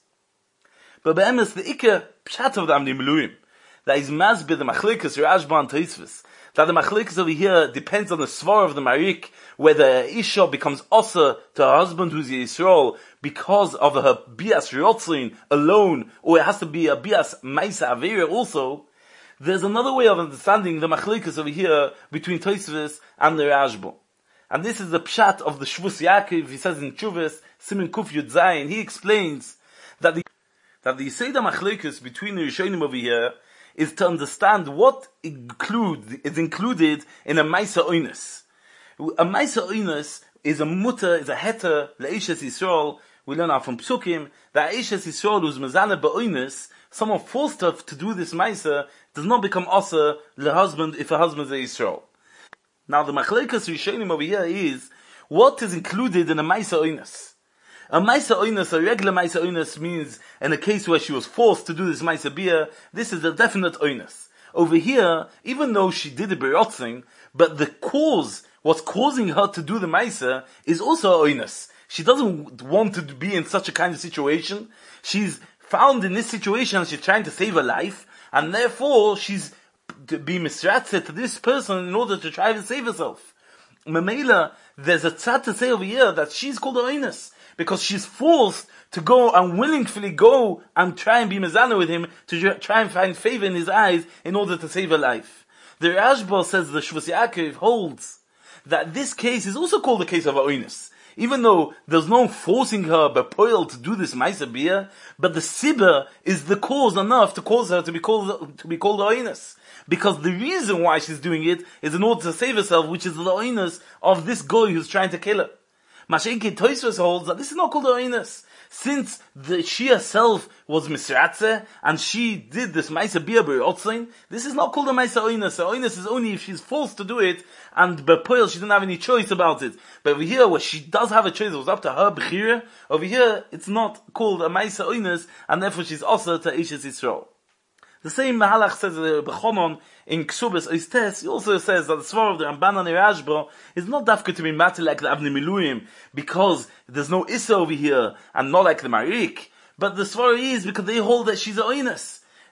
But be'emes, the Ike Pshat of the Avnei Miluim, that is Masbid the Machlikas, Rashba and Tosfos, that the Machlikas over here depends on the Svar of the Marik, whether Isha becomes Osa to her husband who's Yisrael because of her Bias Riotzin alone, or it has to be a Bias Maisa Avera also. There's another way of understanding the Machlikas over here between Tosfos and the Rashba. And this is the Pshat of the Shvus Yaakov. He says in Tshuvas, Simen Kuf Yud Zayin, he explains that the that the Yiseda Machlikas between the Rishonim over here is to understand what include, is included in a Maisa Oinus. A Maisa Oinus is a mutter, is a heter, le'ishes Yisrael. We learn out from Psukim, that Eishes Yisrael who's mezana ba'oinus, someone forced her to do this Maisa, does not become Asa le husband if a husband is a Yisrael. Now the Machleikas Rishonim over here is, what is included in a Maisa Oinus? A Maisa Oinus, a regular Maisa Oinus means, in a case where she was forced to do this Maisa Bia, this is a definite Oinus. Over here, even though she did a Berotzing, but the cause, what's causing her to do the Maisa, is also Oinus. She doesn't want to be in such a kind of situation. She's found in this situation and she's trying to save her life, and therefore she's to be misratze to this person in order to try to save herself. Mamela, there's a tzad to say over here that she's called Oinus, because she's forced to go and willingly go and try and be mezana with him, to try and find favor in his eyes in order to save her life. The Rashba says the Shvus Yaakov holds that this case is also called the case of Oinus. Even though there's no forcing her bepoil to do this Maisa Bia, but the Sibba is the cause enough to cause her to be called to be called Oinus. Because the reason why she's doing it is in order to save herself, which is the Oinus of this guy who's trying to kill her. Mashenki Tosfos holds that this is not called Oinus. Since the, she herself was Misratze, and she did this Maisa Bia B'Otzlein, this is not called a Maisa Oinus. A Oinus is only if she's forced to do it, and Bepoil, she didn't have any choice about it. But over here, where she does have a choice, it was up to her Bechira, over here, it's not called a Maisa Oinus, and therefore she's also to Eishes Yisrael. The same Mahalach says uh, Bechonon in Ksubas Oistes, he also says that the Svar of the Ramban and the Rashba is not dafka to be matter like the Avnei Miluim, because there's no Issa over here, and not like the Marik, but the Svar is because they hold that she's a Oinus.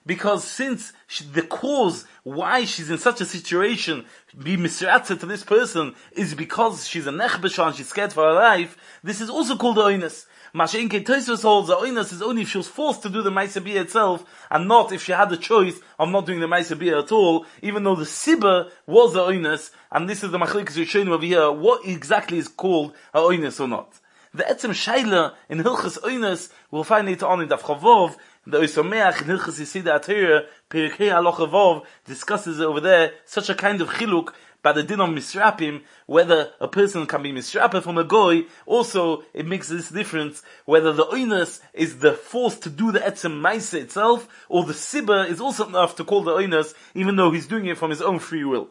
Because since she, the cause why she's in such a situation, be misratza to this person, is because she's a nechbesha and she's scared for her life, this is also called the oinus. Mashenke Tosfos holds the oinus is only if she was forced to do the Ma'aseh Bia itself, and not if she had the choice of not doing the Ma'aseh Bia at all, even though the Sibba was the oinus, and this is the Machlekes Rishonim over here, what exactly is called a oinus or not. The Etzem Shaila in Hilchas Oinus, we'll find later on in Daf Chavav, the Oisomeach in Hilchas Yesida Atira, Perikei Halacha Vav, discusses over there such a kind of chiluk by the din of misrapim, whether a person can be misrapim from a goy. Also, it makes this difference whether the oinus is the force to do the etzem maisa itself, or the sibba is also enough to call the oinus, even though he's doing it from his own free will.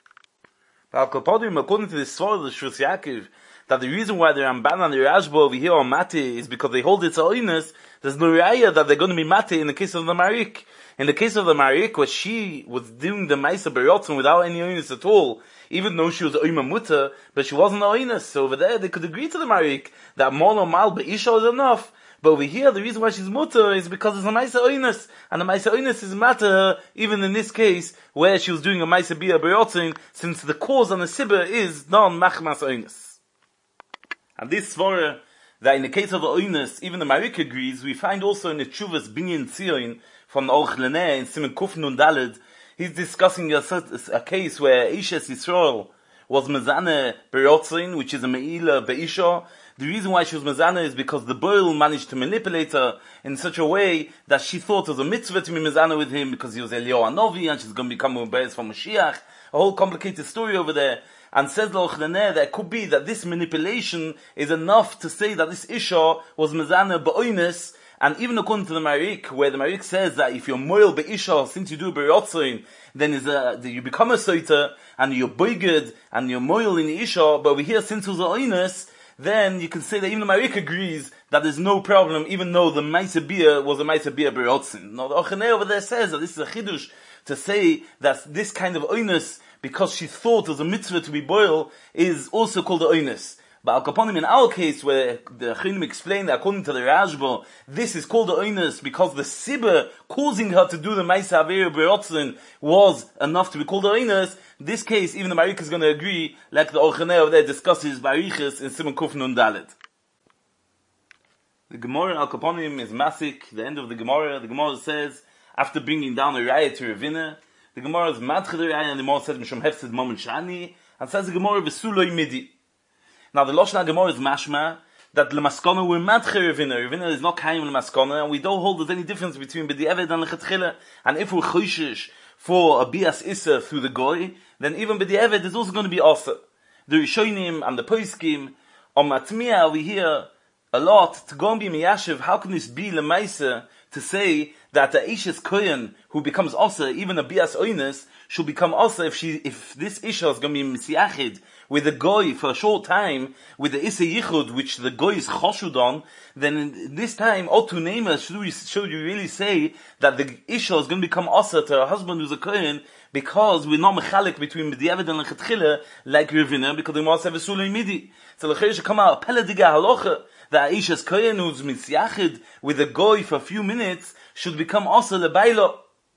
According to the story of the Shus Yaakov, that the reason why the Ramban and the Rashba over here are mate is because they hold it to oinus. There's no raya that they're going to be mate in the case of the Marik. In the case of the Marik, where she was doing the Maisa Berotzen without any oinus at all, even though she was oima mutter, but she wasn't oinus. So over there, they could agree to the Marik that mono mal be'isha is enough. But over here, the reason why she's mutter is because it's a Maisa oinus, and the Maisa oinus is matter even in this case where she was doing a Maisa Bia Berotzen, since the cause on the Sibba is non machmas oinus. And this svara, that in the case of the oinus, even the Marik agrees, we find also in the Tshuvas Binyan Tzion from the Orch Leneh in Simen Kuf Nun Daled, he's discussing a, a case where Ishes Yisrael was mezane berotzin, which is a meila beisha. The reason why she was mezane is because the boil managed to manipulate her in such a way that she thought it was a mitzvah to be mezane with him because he was Eliyahu Hanovi and she's going to become a beis from Mashiach. A whole complicated story over there. And says the Orch Leneh that it could be that this manipulation is enough to say that this isha was mezane be'oinus. And even according to the Marik, where the Marik says that if you're moil be'isha, since you do be'rotzoin, then is a, you become a soiter, and you're boiged, and you're moil in the isha, but over here, since it was a oinus, then you can say that even the Marik agrees that there's no problem, even though the Maisa Bia was a Maisa Bia be'rotzin. Now the Orch Leneh over there says that this is a chidush, to say that this kind of oinus, because she thought it was a mitzvah to be boil, is also called a oinus. But Al Kaponim, in our case, where the Chinim explained that according to the Rashba, this is called the oinus because the sibba causing her to do the Maisa Avera Berotzen was enough to be called the oinus. This case, even the Marik is going to agree, like the Orch Leneh over there discusses Barichas in Simen Kuf Nun Dalet. The Gemara Al Kaponim is Masik, the end of the Gemara. The Gemara says, after bringing down a raya to Ravina, the Gemara is Madche the raya, and the Gemara says, Mishom Hefsid Moment Shani, and says the Gemara, Vesuloi Midi. Now the Lashon HaGemara is mashma that Lemaskona we're madche Ravina. Ravina is not kaim Lemaskona, and we don't hold there's any difference between B'di'eved and Lechatchila. And if we're choishish for a bias issa through the goy, then even B'di'eved is also going to be asa. The Rishonim and the Poiskim on Matmiya we hear a lot to go and be miyashiv. How can this be lemaisa to say that the Ishes Kohen who becomes asa, even a bias oinus, should become asa if she if this isha is going to be misyachid with the goy for a short time, with the Issa Yichud, which the goy is choshud on, then in this time, Otu Nema, should we, should you really say that the Isha is going to become Asa to her husband who's a Kohen, because we're not mechalik between B'di'eved and Lechatchila, like Ravina, because they must have a Sulei Midi. So the should come out, Pelediga Halocha, that Isha's Kohen who's misyachid with the goy for a few minutes, should become Asa Lebailo.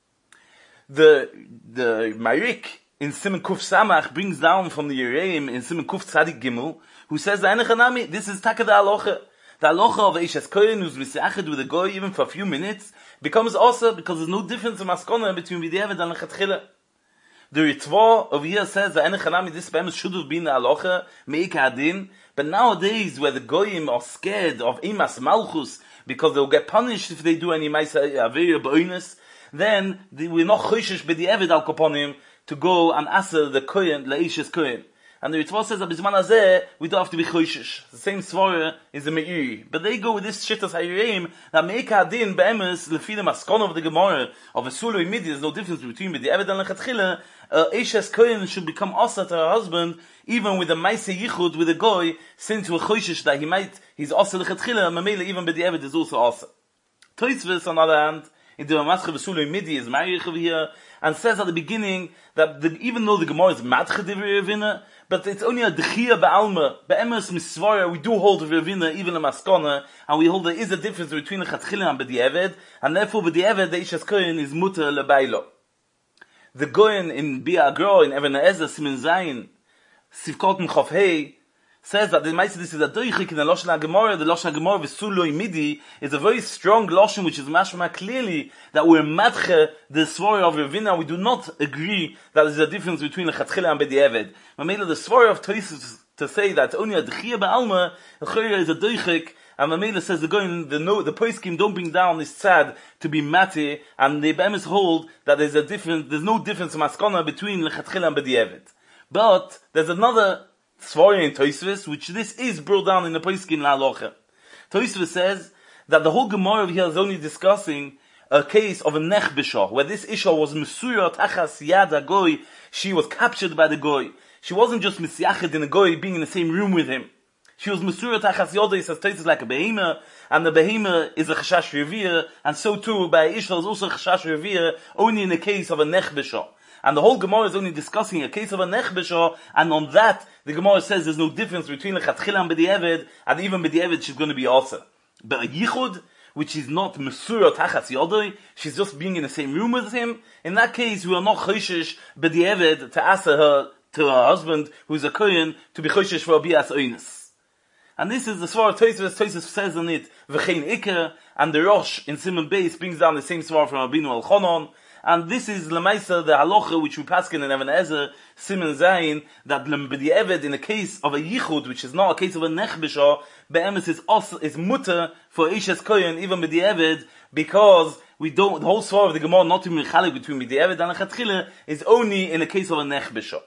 The, the Marik, in Simen Kuf Samach brings down from the Yereim in Simen Kuf Tzadik Gimel, who says that Enechanami, this is Taka the Alocha. The Alocha of Eishes Kohen, who's Misachid with a Goy even for a few minutes, becomes also because there's no difference in Maskona between B'di'eved and Lechatchila. The Ritva over here says that Enechanami, this Bemis should have been the Alocha, Meika Adin, but nowadays where the Goyim are scared of Imas Malchus, because they'll get punished if they do any Maisa Avera B'oinus, then we're not Choshesh B'di'eved Al Kaponim, to go and answer the Kohen, Leishes Kohen. And the Ritva says that Bizman Hazeh, we don't have to be Choshesh. The same Svara is the Meiri. But they go with this Shittas HaYireim, that Meika Adin Be'emes, Lefi the Maskon of the Gemara, of a Suloi Midi, there's no difference between B'di'eved and Lechatchila, uh, Eishes Kohen should become Asa to her husband, even with a Maise Yichud, with a Goy, since we're Choshesh that he might, he's Asa Lechatchila, Mamela, even B'di'eved is also Asa. Tosfos, on the other hand, in the Maskeh V'Suloi Midi is Marich over here, and says at the beginning that the, even though the Gemara is matche divrei Ravina, but it's only a dechia ba'alma, be'emes misvara, we do hold Ravina even a maskana, and we hold there is a difference between the chatchila and b'di'eved, and therefore b'di'eved the ishes kohen is muter lebaylo. The goyen in Bia Agro, in Even Ezer, Simen Zayin, Sivkot and Chof Hei, says that the Maisa, this is a doichik in the Loshan HaGemorah, the Loshan HaGemorah V'suloi Midi, is a very strong Loshan, which is mashma clearly that we're matche the Svori of Ravina, we do not agree that there's a difference between the Chatchila and B'di'eved. Mamela, the Svori of Tosis to say that only a Dechia Ba'alma, the Chayra is a doichik, and Mamela says the going the no the poskim don't bring down this tzad to be mati, and the bemis hold that there's a difference. There's no difference in maskana between lechatchila and b'di'eved. But there's another svara in Tosfos, which this is brought down in the poskim la'alocha. Tosfos says that the whole Gemara over here is only discussing a case of a nech b'shah, where this isha was mesura tachas yad hagoy. She was captured by the goy. She wasn't just misyached in a goy being in the same room with him. She was Mesura Tachas Yodai, says Tosfos, like a behema, and the behema is a Chashash Revir, and so too by Ishla is also a Chashash Revir, only in the case of a Nech B'shah. And the whole Gemara is only discussing a case of a Nech B'shah, and on that, the Gemara says there's no difference between the Chatchila and B'di'eved, and even B'di'eved she's going to be also. But a Yichud, which is not Mesura Tachas Yodai, she's just being in the same room with him, in that case we are not Choshesh B'di'eved to ask her, to her husband, who is a Kohen, to be Choshesh for a Bias Oinus. And this is the Svar of Tosfos. Tosfos says on it, V'chein Iker, and the Rosh in Simon Beis brings down the same Svar from Rabbeinu Elchanan. And this is Lemaisa, the halacha which we paskin in Even Ezer, Simon Zayin, that B'di'eved in a case of a yichud, which is not a case of a nech b'shah, be'emes is also, is mutter for Ishes Kohen, even B'di'eved, because we don't, the whole Svar of the Gemara not to be mechalik between B'di'eved and a chatchila is only in a case of a nech b'shah.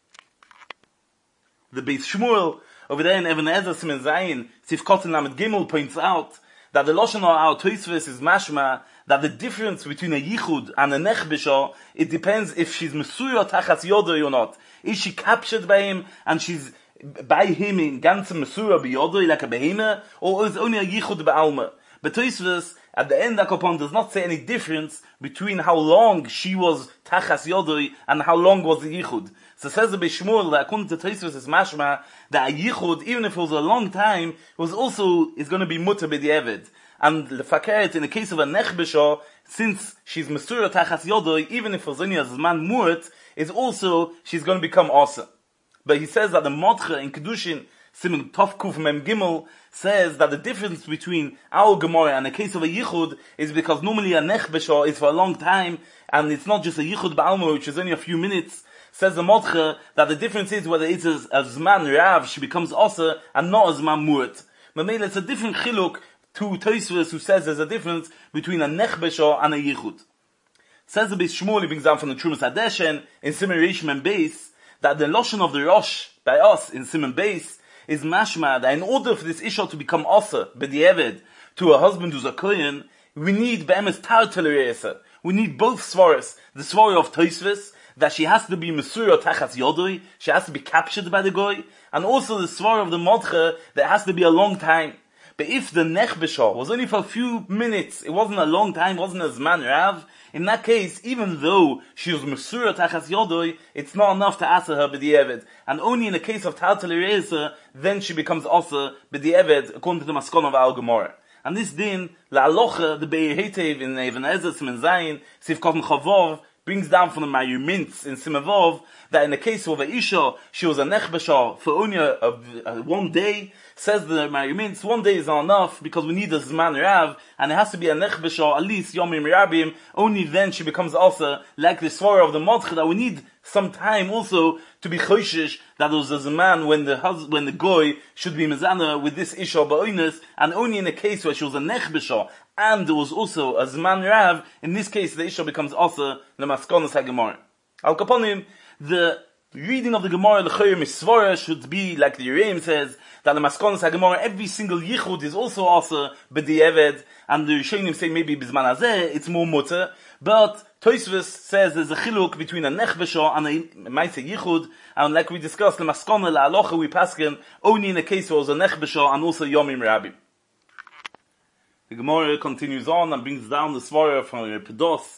The Beis Shmuel, over there in Even Ezer Simen Zayin, Sivkot and Lamed Gimel points out that the Lashon of our Tosfos is mashma, that the difference between a Yichud and a Nech B'shah, it depends if she's Mesura Tachas Yodoi or not. Is she captured by him, and she's by him in ganze Mesura B'yodoi, like a Behema, or is only a Yichud Ba'alma? But Tosfos, at the end, Akopon does not say any difference between how long she was Tachas Yodoi and how long was the Yichud. So says the Beis Shmuel that according to Tosfos is mashma that a yichud, even if it was a long time, was also is going to be mutter b'di'eved. And the fakert in the case of a nech b'shah, since she's mesura tachas yodoi, even if it was only a zman mu'et, is also she's going to become awesome. But he says that the Motche in Kedushin Simen Tov Kuf Mem Gimel says that the difference between our Gemara and the case of a yichud is because normally a nech b'shah is for a long time, and it's not just a yichud ba'alma, which is only a few minutes. Says the Motche that the difference is whether it's a, a Zman Rav, she becomes Osa, and not a Zman Mu'et. Mamela, it's a different chiluk to Tosfos, who says there's a difference between a Nech B'shah and a Yichud. Says the Beis Shmuel, he brings down from the Trumas Hadeshen, in Simen Reishim and Beis, that the Lashon of the Rosh, by us, in Simen Beis, is mashma, that in order for this Isha to become Osa, B'di'eved, to a husband who's a Kohen, we need Be'emes Tar Teleresa. We need both Svaras, the Svar of Tosfos, that she has to be Mesura Tachas Yodoi, she has to be captured by the Goy, and also the Svar of the Motche, that has to be a long time. But if the Nech B'shah was only for a few minutes, it wasn't a long time, it wasn't a Zman Rav, in that case, even though she was Mesura Tachas Yodoi, it's not enough to answer her B'di'eved. And only in the case of Tal Teleresa, then she becomes also B'di'eved, according to the Maskon of Al Gemara. And this din, La'alocha, the Be'er Hetev in Even Ezer Simen Zayin, Sivkot and Chavov, brings down from the Mayumintz in Simavov that in the case of a Isha, she was a Nech B'shah for only a, a, a one day. Says the Mayumintz, one day is not enough because we need a Zman Rav, and it has to be a Nech B'shah, at least Yomim Rabim. Only then she becomes also like the Svara of the Motche, that we need some time also to be Choshesh, that there was a Zman when the hus- when the Goy should be Mezana with this Isha Ba'oinus, and only in a case where she was a Nech B'shah, and there was also a Zman Rav, in this case the Isha becomes also the Maskonos HaGemara. Al Kaponim, the reading of the Gemara, the Chayim Misvara, should be, like the Yereim says, that the Maskonos HaGemara, every single Yichud is also also B'di'eved, and the Rishonim say maybe B'zman Hazeh, it's more mutter, but Tosfos says there's a chiluk between a Nech B'shah and a Maise Yichud, and like we discussed, the Maskona, La'alocha, we paskin, only in a case where it was a Nech B'shah and also Yomim Rabim. The Gemara continues on and brings down the Svara from Pedos,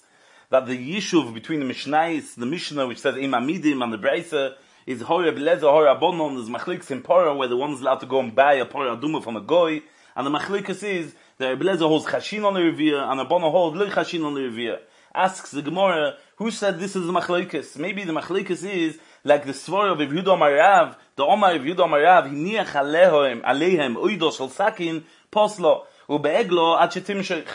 that the yishuv between the Mishnais, the Mishnah which says Imamidim and the Breisa is Hora Belezer, Hora Bonon, there's Machlikas in Pora where the one's allowed to go and buy a Pora Aduma from a Goy, and the Machlikas is that Belezer holds Chashin on the Revere and a Bonon holds Lo Chashin on the Revere. Asks the Gemara, who said this is the Machlikas? Maybe the Machlikas is like the Svara of Yehuda Marav, the Omar of Yehuda Marav, Hiniach Alehem, Alehem, Uido Shal Sakin, Poslo, Ubeeglo, Achetim Sheikh.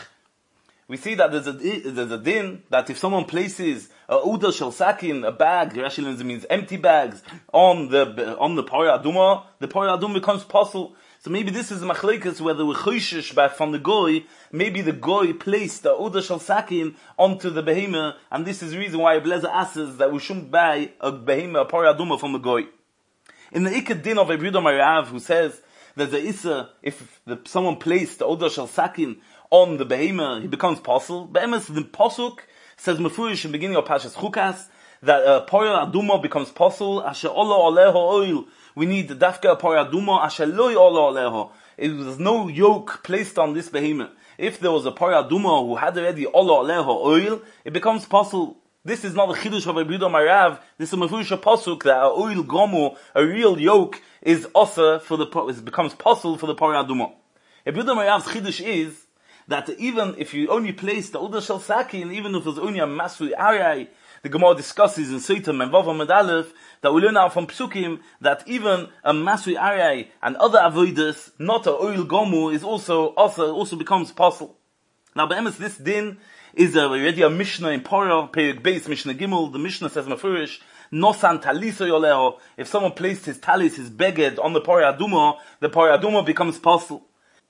We see that there's a, there's a din that if someone places a Uda Shal Sakin, a bag, Rashi means empty bags, on the on the Pora Aduma, the Pora Aduma becomes possible. So maybe this is Machlekas whether we choishish back from the Goy, maybe the Goy placed the Uda Shal Sakin onto the Behema, and this is the reason why Belezer asks that we shouldn't buy a Behema, a Pora Aduma from the Goy. In the Ikad din of Yehuda Marav, who says that the Issa, if the, someone placed the Uda Shal Sakin on the Behema, he becomes possible. Be'emes, the Posuk says Mefurish in the beginning of Pashas Chukas that uh, Pora Aduma becomes possible. Asher Olo Oleho Oil. We need the Dafka Pora Aduma. Asher Loi Olo Oleho. There's no yoke placed on this Behema. If there was a Pora Aduma who had already Olo Oleho Oil, it becomes possible. This is not a Chidush of Yehuda Marav. This is a Mefurish Posuk that a oil gomu, a real yoke, is also for the it becomes possible for the Pora Aduma. Yehuda Marav's Chidush is that even if you only place the Uda Shal Sakin, even if there's only a Masui Arai, the Gemara discusses in Seitam and Vavam and Aleph, that we learn out from Psukim, that even a Masui Arai and other Avodas, not a Oil Gomu, is also, also, also becomes possible. Now, Be'emes, this din is already a Mishnah in Pora, Perek Beis, Mishnah Gimel, the Mishnah says Mefurish, Nosan Taliso Yoleho, if someone placed his talis, his beged, on the Pora Aduma, the Pora Aduma becomes possible.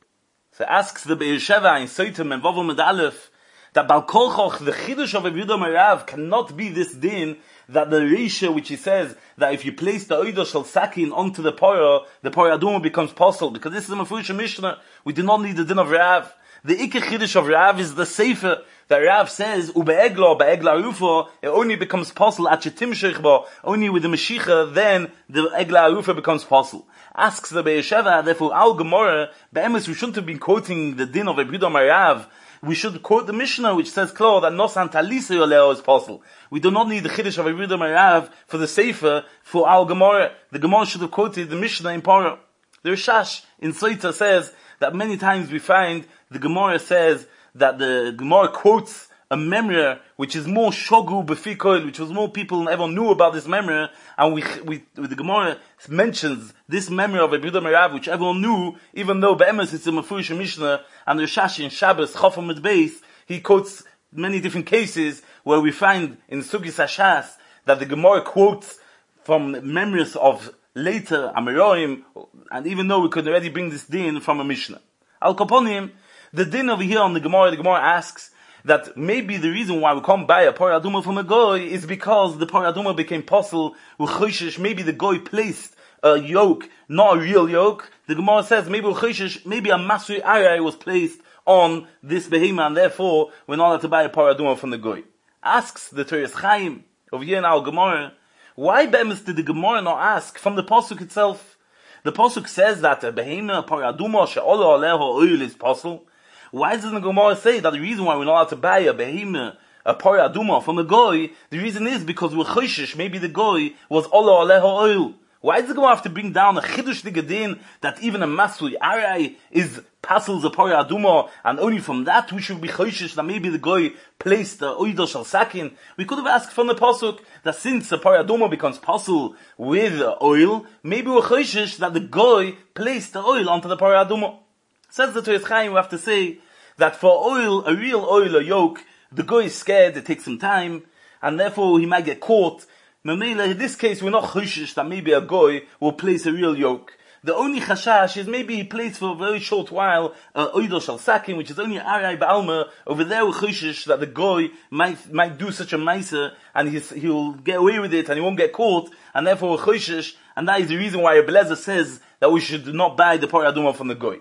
So asks the Be'er Sheva in Seitam and Vavam and Aleph that Bal Kolchoch, the Chidush of Yehuda Marav, cannot be this din that the Reisha which he says that if you place the Oido Shal Sakin onto the Pora, the Pora Aduma becomes possible, because this is a Mefurish Mishnah. We do not need the din of Rav. The Ikar Chidush of Rav is the Sefer that Rav says Ubeeglo, Beegla Arufo, it only becomes possible at Shetim Sheichbo, only with the Mashiach, then the Egla Arufa becomes possible. Asks the Be'er Sheva, therefore, Al Gemara, Be'emes, we shouldn't have been quoting the din of Yehuda Marav. We should quote the Mishnah, which says, Klo, that Nosan Talisa Yoleo is possible. We do not need the Chiddush of Yehuda Marav for the Sefer, for Al Gemara. The Gemara should have quoted the Mishnah in Pora. The Rishash in Soita says that many times we find the Gemara says that the Gemara quotes a memory which is more shogu b'fikol, which was more people ever knew about this memory, and we, we, the Gemara mentions this memory of Yehuda Marav, which everyone knew, even though Be'emes it's a Mefurish Mishnah, and the Rishash in Shabbos, Chofam et Beis, he quotes many different cases where we find in Sugis Hashas that the Gemara quotes from memories of later Amiroim, and even though we could already bring this din from a Mishnah. Al Kaponim, the din over here on the Gemara, the Gemara asks, that maybe the reason why we can't buy a Pora Aduma from a Goy is because the Pora Aduma became possible with Choshesh. Maybe the Goy placed a yoke, not a real yoke. The Gemara says maybe Choshesh, maybe a Masui Arai was placed on this Behema, and therefore we're not allowed to buy a Pora Aduma from the Goy. Asks the Teres Chaim over here in our Gemara, why Be'emes did the Gemara not ask from the Pasuk itself? The Pasuk says that a Behema, a Pora Aduma, she'olo aleho oil is possible. Why doesn't the Gemara say that the reason why we're not allowed to buy a Behema, a Pora Aduma from the Goy, the reason is because we're Choshesh, maybe the Goy was Olo Aleho Oil. Why does the Gemara have to bring down a Chidush Digadin that even a Masui Arai is Pasels a Pora Aduma, and only from that we should be Choshesh that maybe the Goy placed the Oido Shal Sakin? We could have asked from the Pasuk that since the Pora Aduma becomes Pasel with oil, maybe we're Choshesh that the Goy placed the oil onto the Pora Aduma. Says the Teres Chaim, we have to say that for oil, a real oil, a yoke, the Goy is scared, it takes some time, and therefore he might get caught. In this case, we're not choshesh that maybe a Goy will place a real yoke. The only chashash is maybe he placed for a very short while a oido shal sakin, which is only arai ba'alma. Over there, we're choshesh that the Goy might might do such a meiser, and he's, he'll get away with it, and he won't get caught, and therefore we're choshesh, and that is the reason why Belezer says that we should not buy the Pora Aduma from the Goy.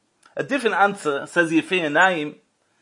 A different answer, says Yefei Enayim,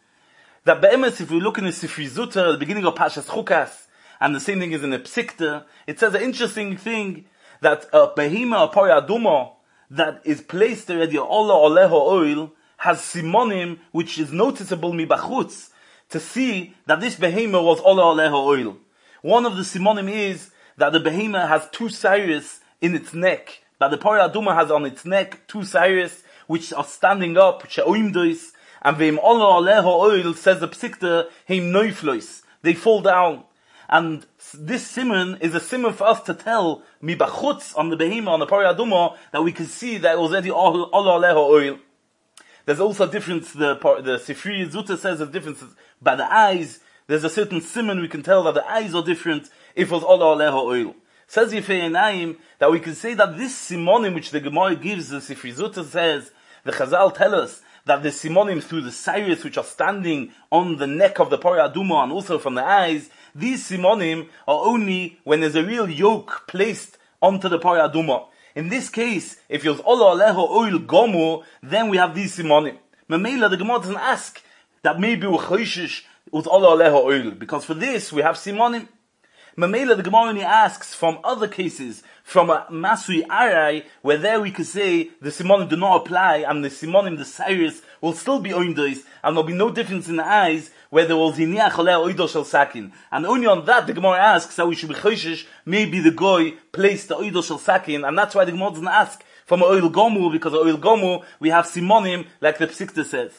that Be'emes, if we look in the Sifri Zuter, at the beginning of Pashas Chukas, and the same thing is in the Psikta, it says an interesting thing, that a Behema, a Pora Aduma, that is placed already, Ola Oleho Oil, has simonim, which is noticeable mibachutz. to see that this behemoth was Ola Aleha oil. One of the simonim is that the behemoth has two cyrus in its neck, that the Parah Aduma has on its neck two cyrus which are standing up, she'oimdois, and ve'im Ola Aleha oil, says the Psikta, heim noiflois, they fall down. And this simon is a simon for us to tell mibachutz on the behemoth, on the Parah Aduma, that we can see that it was already Ola Aleha oil. There's also a difference, the, the Sifri Zuta says there's a difference by the eyes. There's a certain simon we can tell that the eyes are different if it was Ola Aleha oil. Says Yefei Einayim that we can say that this simonim which the Gemara gives, the Sifri Zuta says, the Chazal tell us that the simonim through the cyrus which are standing on the neck of the Parah Aduma and also from the eyes, these simonim are only when there's a real yoke placed onto the Parah Aduma. In this case, if it was Ola Aleha oil gomu, then we have these simonim. Memela, the Gemara doesn't ask that maybe we choishish was Ola Aleha oil, because for this we have simonim. Memela, the Gemara only asks from other cases, from a Masui Arai, where there we could say the simonim do not apply, and the simonim, the cyrus, will still be oindos, and there'll be no difference in the eyes, where there will ziniach oleh oido shel sakin. And only on that the Gemara asks that we should be choishish, maybe the goy placed the oido shel sakin, and that's why the Gemara doesn't ask from oil gomu, because of oil gomu we have simonim, like the Psikta says.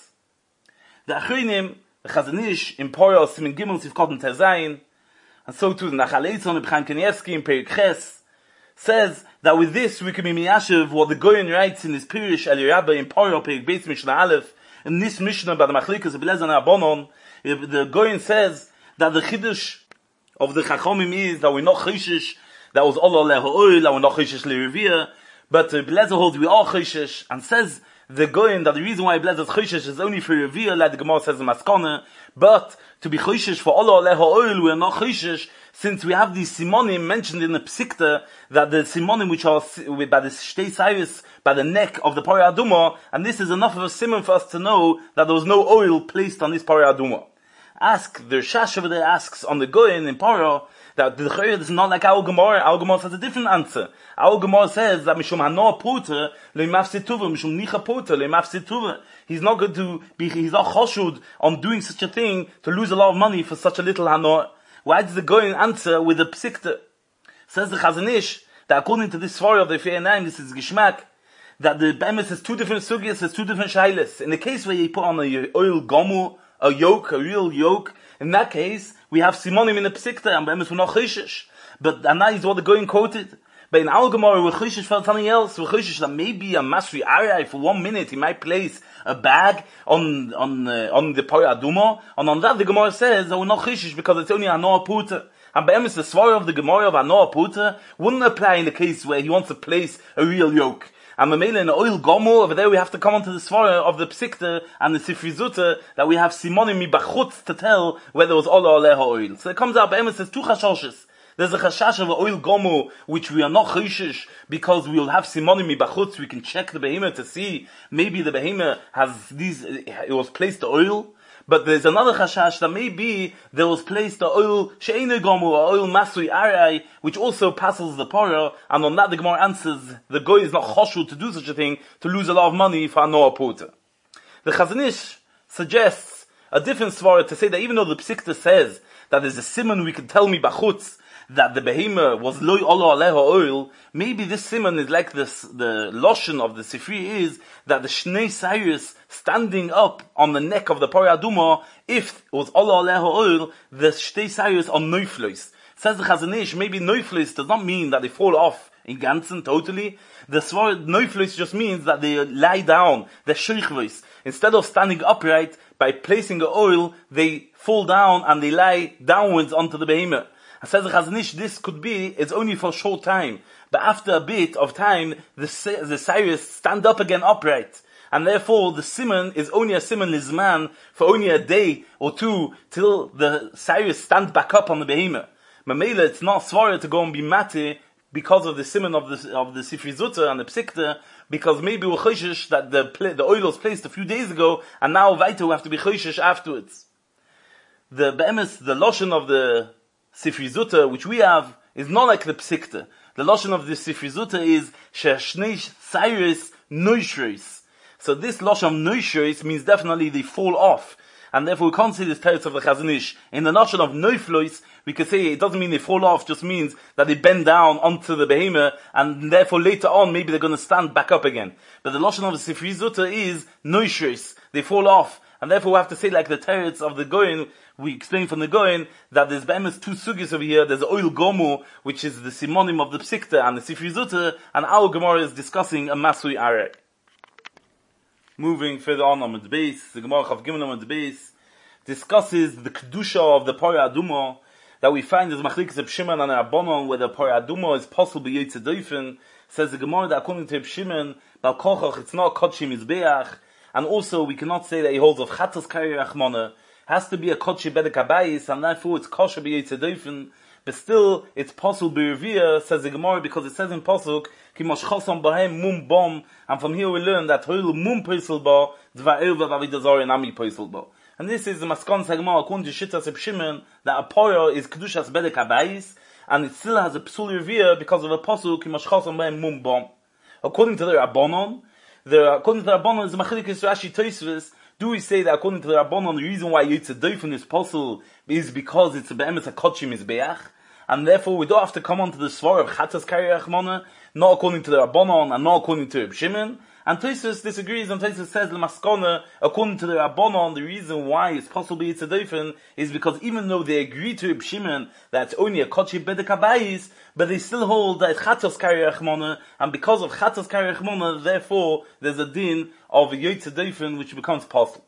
The Achrinim, the Chazanish, in Poyo, Simin Gimel, Sivkot and Tezayin, and so too the Nachaletzon, Ibchan Kanievsky, in Perik Ches, says that with this we can be miyashiv what the Goyen writes in his Pirish Elirabba in Poyo, Perik Beis Mishnah Aleph, in this Mishnah by the Machlikas of Belezer and Abonon. The Goyen says that the Chiddush of the Chachomim is that we're not Chishish, that was Ola Aleha oil, that we're not Chishish Lerevia, but uh, Belezer holds we are Chishish, and says the Goyen that the reason why Belezer is Chishish is only for Revia, like the Gemara says in Maskana, but to be Chishish for Ola Aleha oil, we are not Chishish, since we have these simonim mentioned in the Psikta, that the simonim which are by the Shtei Cyrus, by the neck of the Parah Aduma, and this is enough of a simon for us to know that there was no oil placed on this Parah Aduma. Ask, the Shash over there asks on the Goyen in Parah, that the Chayr is not like our Gemara. Our Gemara says a different answer. Our Gemara says that Mishum Hanoah Puter, Le'mafsid Tuva, Mishum Nicha Puter, Le'mafsid Tuva. He's not going to be, he's not choshud on doing such a thing to lose a lot of money for such a little Hanoah. Why does the Goyen answer with a Psikta? Says the Chazanish, that according to this story of the Yefei Einayim, this is Gishmak, that the Bemis has two different sugyas, has two different shailas. In the case where you put on a oil gomu, a yoke, a real yoke, in that case, we have simonim in the Psikta, and Bemis were not Chishish. But and that is what the Goyen quoted. But in our Gemara, we're Chishish for something else. We're Chishish that maybe a Masri Arai, for one minute, he might place a bag on on uh, on the Parah Aduma, and on that the Gemara says that we're not Chishish because it's only Hanoah Puter. And Be'emes, the svar of the Gemara of Hanoah Puter wouldn't apply in the case where he wants to place a real yoke. And Mamela in the oil gomu, over there we have to come onto the svara of the Psikta and the Sifri Zuta, that we have simonim mibachutz to tell whether it was Ola Aleha oil. So it comes out, Be'emes says two chashoshes. There's a chashash of oil gomu, which we are not chishish, because we'll have simonim mibachutz, we can check the behemoth to see, maybe the behemoth has these, it was placed the oil. But there's another chashash that maybe there was placed the oil she'enu gomu, or oil masui arai, which also passes the parah, and on that the Gemara answers, the goy is not choshu to do such a thing, to lose a lot of money for Hanoah Puter. The Chazanish suggests a different svara to say that even though the Psikta says that there's a simon we can tell me bachutz, that the behemoth was loy Ola Aleha oil, maybe this simon is like this, the lotion of the Sifri is that the Shnei Cyrus standing up on the neck of the Parah Aduma, if it was Ola Aleha oil, the Shtei Cyrus are noiflois. Says the Chazanish, maybe noiflois does not mean that they fall off in Ganzen totally. The sword noiflois just means that they lie down, they're sheichvois. Instead of standing upright, by placing the oil, they fall down and they lie downwards onto the behemoth. Says the Chazanish, this could be, it's only for a short time. But after a bit of time, the, the Cyrus stand up again upright. And therefore, the simon is only a simon lizman for only a day or two till the Cyrus stand back up on the behemoth. Mamela, it's not svara to go and be mate because of the simon of the, of the Sifri Zuta and the Psikta, because maybe we're choishish that the, the oil was placed a few days ago, and now weiter we have to be choishish afterwards. The be'emes, the lotion of the Sifri Zuta, which we have, is not like the Psikta. The lotion of the Sifri Zuta is Sheshnei Cyrus Noishreis. So this lotion of Noishreis means definitely they fall off. and therefore we can't say this teretz of the Chazon Ish. In the notion of noiflois, we could say it doesn't mean they fall off, just means that they bend down onto the behemoth, and therefore later on maybe they're going to stand back up again. But the notion of the Sifri Zuta is noishris, they fall off, and therefore we have to say like the teretz of the Goyen, we explain from the Goyen that there's be'emes two sugis over here. There's oil gomu, which is the simonim of the Psikta and the Sifri Zuta, and our Gemara is discussing a Masui Arek. Moving further on on the base, the Gemara Chav Gimel on the base discusses the kedusha of the Parah Aduma that we find as Machlekes Reb Shimon and Rabbanon, where the Parah Aduma is possible b'yotze doifen. Says the Gemara that according to Reb Shimon, Bal Kochach, it's not Kodshi Mizbeach, and also we cannot say that he holds of Chatos Kari Rachmana. Has to be a Kodshi Bedek Habayis, and therefore it's kosher b'yotze doifen. But still, it's possible b'revia, says the Gemara, because it says in Pasuk, Ki moshchosam b'hem mum bom, and from here we learn that hoil mum poisel ba, dva elva vavidazor and ami poisel ba. And this is the Maskon Sagma, according to Shittas Reb Shimon, that a Porah is Kedushas Bedek Habayis, and it still has a Psul Revia because of a Pasuk, Ki moshchosam b'hem mum bom. According to the Rabbanon, the, according to the Rabbanon is Machlekes Rashi Tosfos. Do we say that according to the Rabbanon, the reason why Yotze Doifen is possible is because it's a be'emes a Kodshi Mizbeach, and therefore we don't have to come on to the Svar of Chatas Kari Rachmana, not according to the Rabbanon and not according to Reb Shimon. And Tosfos disagrees, and Tosfos says L'maskona, according to the Rabbanon, the reason why it's possible Yotze Doifen is because even though they agree to Reb Shimon that it's only a Kodshi Bedek Habayis, but they still hold that it's Chatas Kari Rachmana, and because of Chatas Kari Rachmana, therefore there's a din of a Yotze Doifen which becomes possible.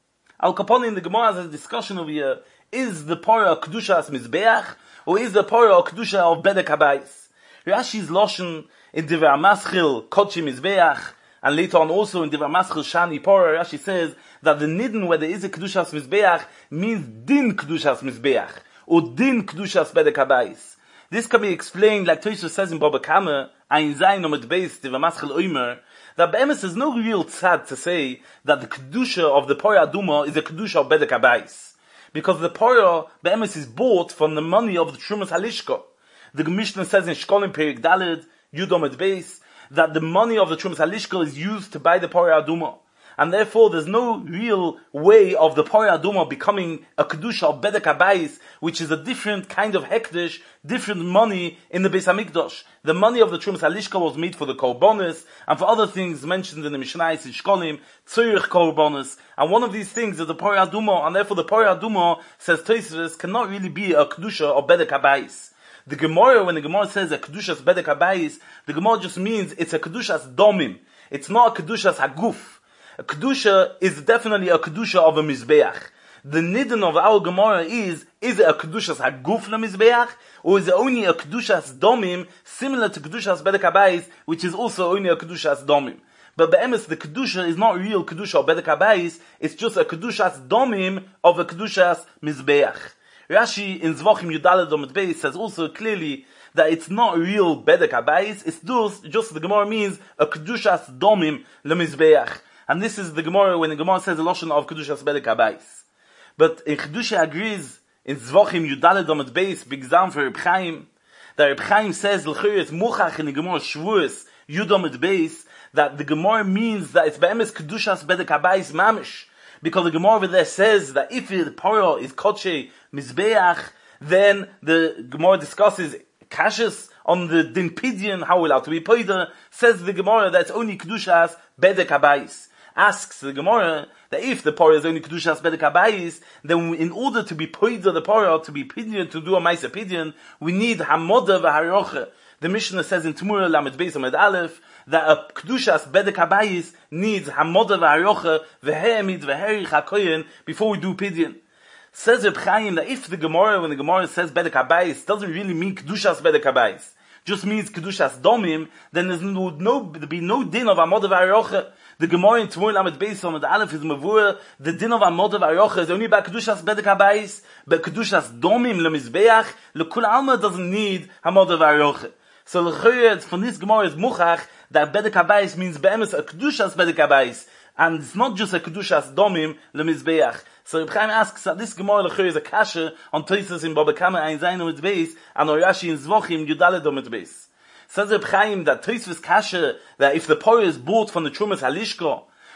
Al Kaponi in the Gemara has a discussion over here, is the Parah Kedushas Mizbeach, or is the Parah Kedusha of Bedek Habayis? Rashi's Loshen in Divrei Maschil Kodshi Mizbeach, and later on also in Divrei Maschil Shani Parah, Rashi says that the Nidden where there is a Kedushas Mizbeach means Din Kedushas Mizbeach, or Din Kedushas Bedek Habayis. This can be explained like Tosfos says in Baba Kama, Ein Zayin Omid Beis Divrei Maschil Oimer, that be'emes is no real tzad to say that the Kedusha of the Parah Aduma is a Kedusha of Bedek Habayis. Because the Parah, be'emes is bought from the money of the Trumas Halishka. The Mishnah says in Shkolim Perik Daled, Yudom et Beis, that the money of the Trumas Halishka is used to buy the Parah Aduma. And therefore there's no real way of the Parah Aduma becoming a Kedusha of Bedek Habayis, which is a different kind of hekdesh, different money in the Beis HaMikdash. The money of the Trumas Halishka was made for the Korbanos, and for other things mentioned in the Mishnayos in Shkolim, Tzurich Korbanos, and one of these things is the Parah Aduma, and therefore the Parah Aduma, says Tosfos, cannot really be a Kedusha of Bedek Habayis. The Gemara, when the Gemara says a Kedushas Bedek Habayis, the Gemara just means it's a Kedushas Domim. It's not a Kedushas Haguf. A Kedusha is definitely a Kedusha of a Mizbeach. The Nidden of our Gemara is, is it a Kedushas Haguf le Mizbeach, or is it only a Kedushas Domim, similar to Kedushas Bedek Habayis, which is also only a Kedushas Domim. But be'emes, the Kedusha is not real Kedusha of Bedek Habayis, it's just a Kedushas Domim of a Kedushas Mizbeach. Rashi in Zvachim Yudaled Omid Beis says also clearly that it's not real Bedek Habayis, it's just, just the Gemara means a Kedushas Domim le Mizbeach. And this is the Gemara when the Gemara says a loshon of Kedushas Bedek Habayis. But in Kedusha agrees in Zvachim Yudaled Omid Beis, big exam for Reb Chaim, that Reb Chaim says l'chayet muchach in the Gemara Shavuos Yud Omid Beis, that the Gemara means that it's be'emes Kedushas Bedek Habayis mamish. Because the Gemara over there says that if the Parah is Kodshei Mizbeach, then the Gemara discusses Kashas on the Din Pidyon, how allowed to be Poida. Says the Gemara that it's only Kedushas Bedek Habayis. Asks the Gemara that if the Parah is only Kedushas Bedek Habayis, then in order to be Poida the Parah, to be Pidyon, to do a Maisa Pidyon, we need Hamoda v'Harocha. The Mishnah says in Tumura Lamed Beis Amud Aleph that a Kedushas Bedek Habayis needs Hamoda v'Harocha v'He'emid v'Herich HaKoyen before we do Pidyon. Says Reb Chaim that if the Gemara, when the Gemara says Bedek Habayis, doesn't really mean Kedushas Bedek Habayis, just means Kedushas Domim, then there would no, be no din of Hamoda v'Harocha. The Gemara in Tumura Lamed Beis Amud Aleph is Mavur, the din of Hamoda v'Harocha is only by Kedushas Bedek Habayis, but Kedushas Domim leMizbeach, lekul alma doesn't need Hamoda v'Harocha. So l'chayet from this Gemara is muchach that Bedek Habayis means be'emes a Kedushas Bedek Habayis, and it's not just a Kedushas Domim leMizbeach. So Reb Chaim asks that this Gemara l'chayet is a kasha on Tosfos in Baba Kama Ein Zayin Omid Beis and Rashi in Zvachim Yudaled Omid Beis. Says Reb Chaim that Tosfos kasha that if the Parah is bought from the Trumas Halishka,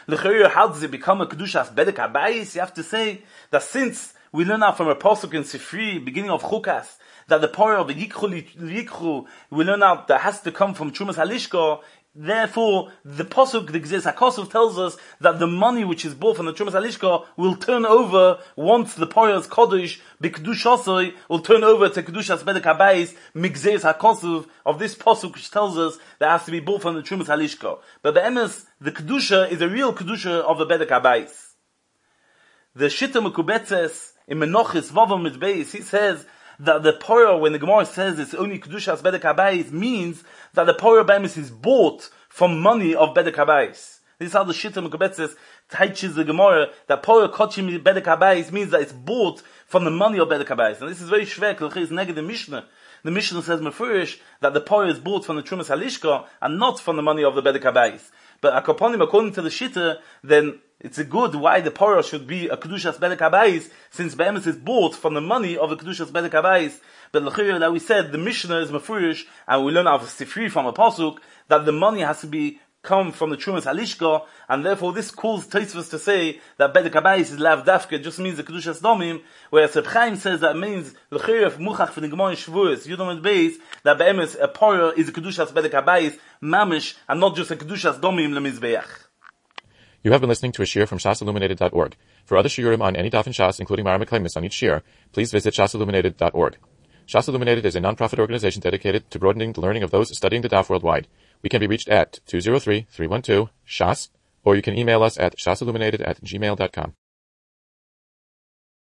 L'chayr, how does it become a Kedushas Bedek HaBayis? You have to say that since we learn out from a pasuk in Sifri, beginning of Chukas, that the power of the Yikru, Yikru, we learn out that has to come from Trumas Halishka. Therefore, the pasuk, the Gzeis HaKosov, tells us that the money which is bought from the Trumas Halishka will turn over once the Poyas Kodesh B'Kedushasoi will turn over to Kedushas Bedek HaBayis Migzeis HaKosov of this pasuk which tells us that it has to be bought from the Trumas Halishka. But the emes, the Kedusha is a real Kedusha of the Bedek HaBayis. The Shita Mekubetzes in Menochis Vavam Mitbeis, he says that the Porah, when the Gemara says it's only Kedushas Bedek HaBayis, means that the Porah Bemis is bought from money of Bedek HaBayis. This is how the Shita Mekubetzes teaches the Gemara that Porah Kochim Bedek HaBayis means that it's bought from the money of Bedek HaBayis. And this is very shver, because it's negative the Mishnah. The Mishnah says Mefurish that the Porah is bought from the Trumas Halishka and not from the money of the Bedek HaBayis. But Akoponim, according to the Shita, then it's a good why the Porah should be a Kedushas Bedek HaBayis, since Be'emes is bought from the money of the Kedushas Bedek HaBayis. But l'chayr, that we said, the Mishnah is Mefurish, and we learn out of Sifri from a pasuk, that the money has to be come from the Trumas Halishka, and therefore this calls Tosfos to say that Bedek HaBayis is lav dafke, just means the Kedushas Domim, whereas Reb Chaim says that means l'chayr of Muchach for the Gemara in Shavuos, Yudom and Beis, that Be'emes, a Porah is a Kedushas Bedek HaBayis, mamish, and not just a Kedushas Domim lemizbeach. You have been listening to a shiur from shas illuminated dot org. For other shiurim on any daf in Shas, including Mara Meklemis on each shiur, please visit shas illuminated dot org. Shas Illuminated is a non-profit organization dedicated to broadening the learning of those studying the daf worldwide. We can be reached at two zero three, three one two, shas, or you can email us at shasilluminated at gmail dot com.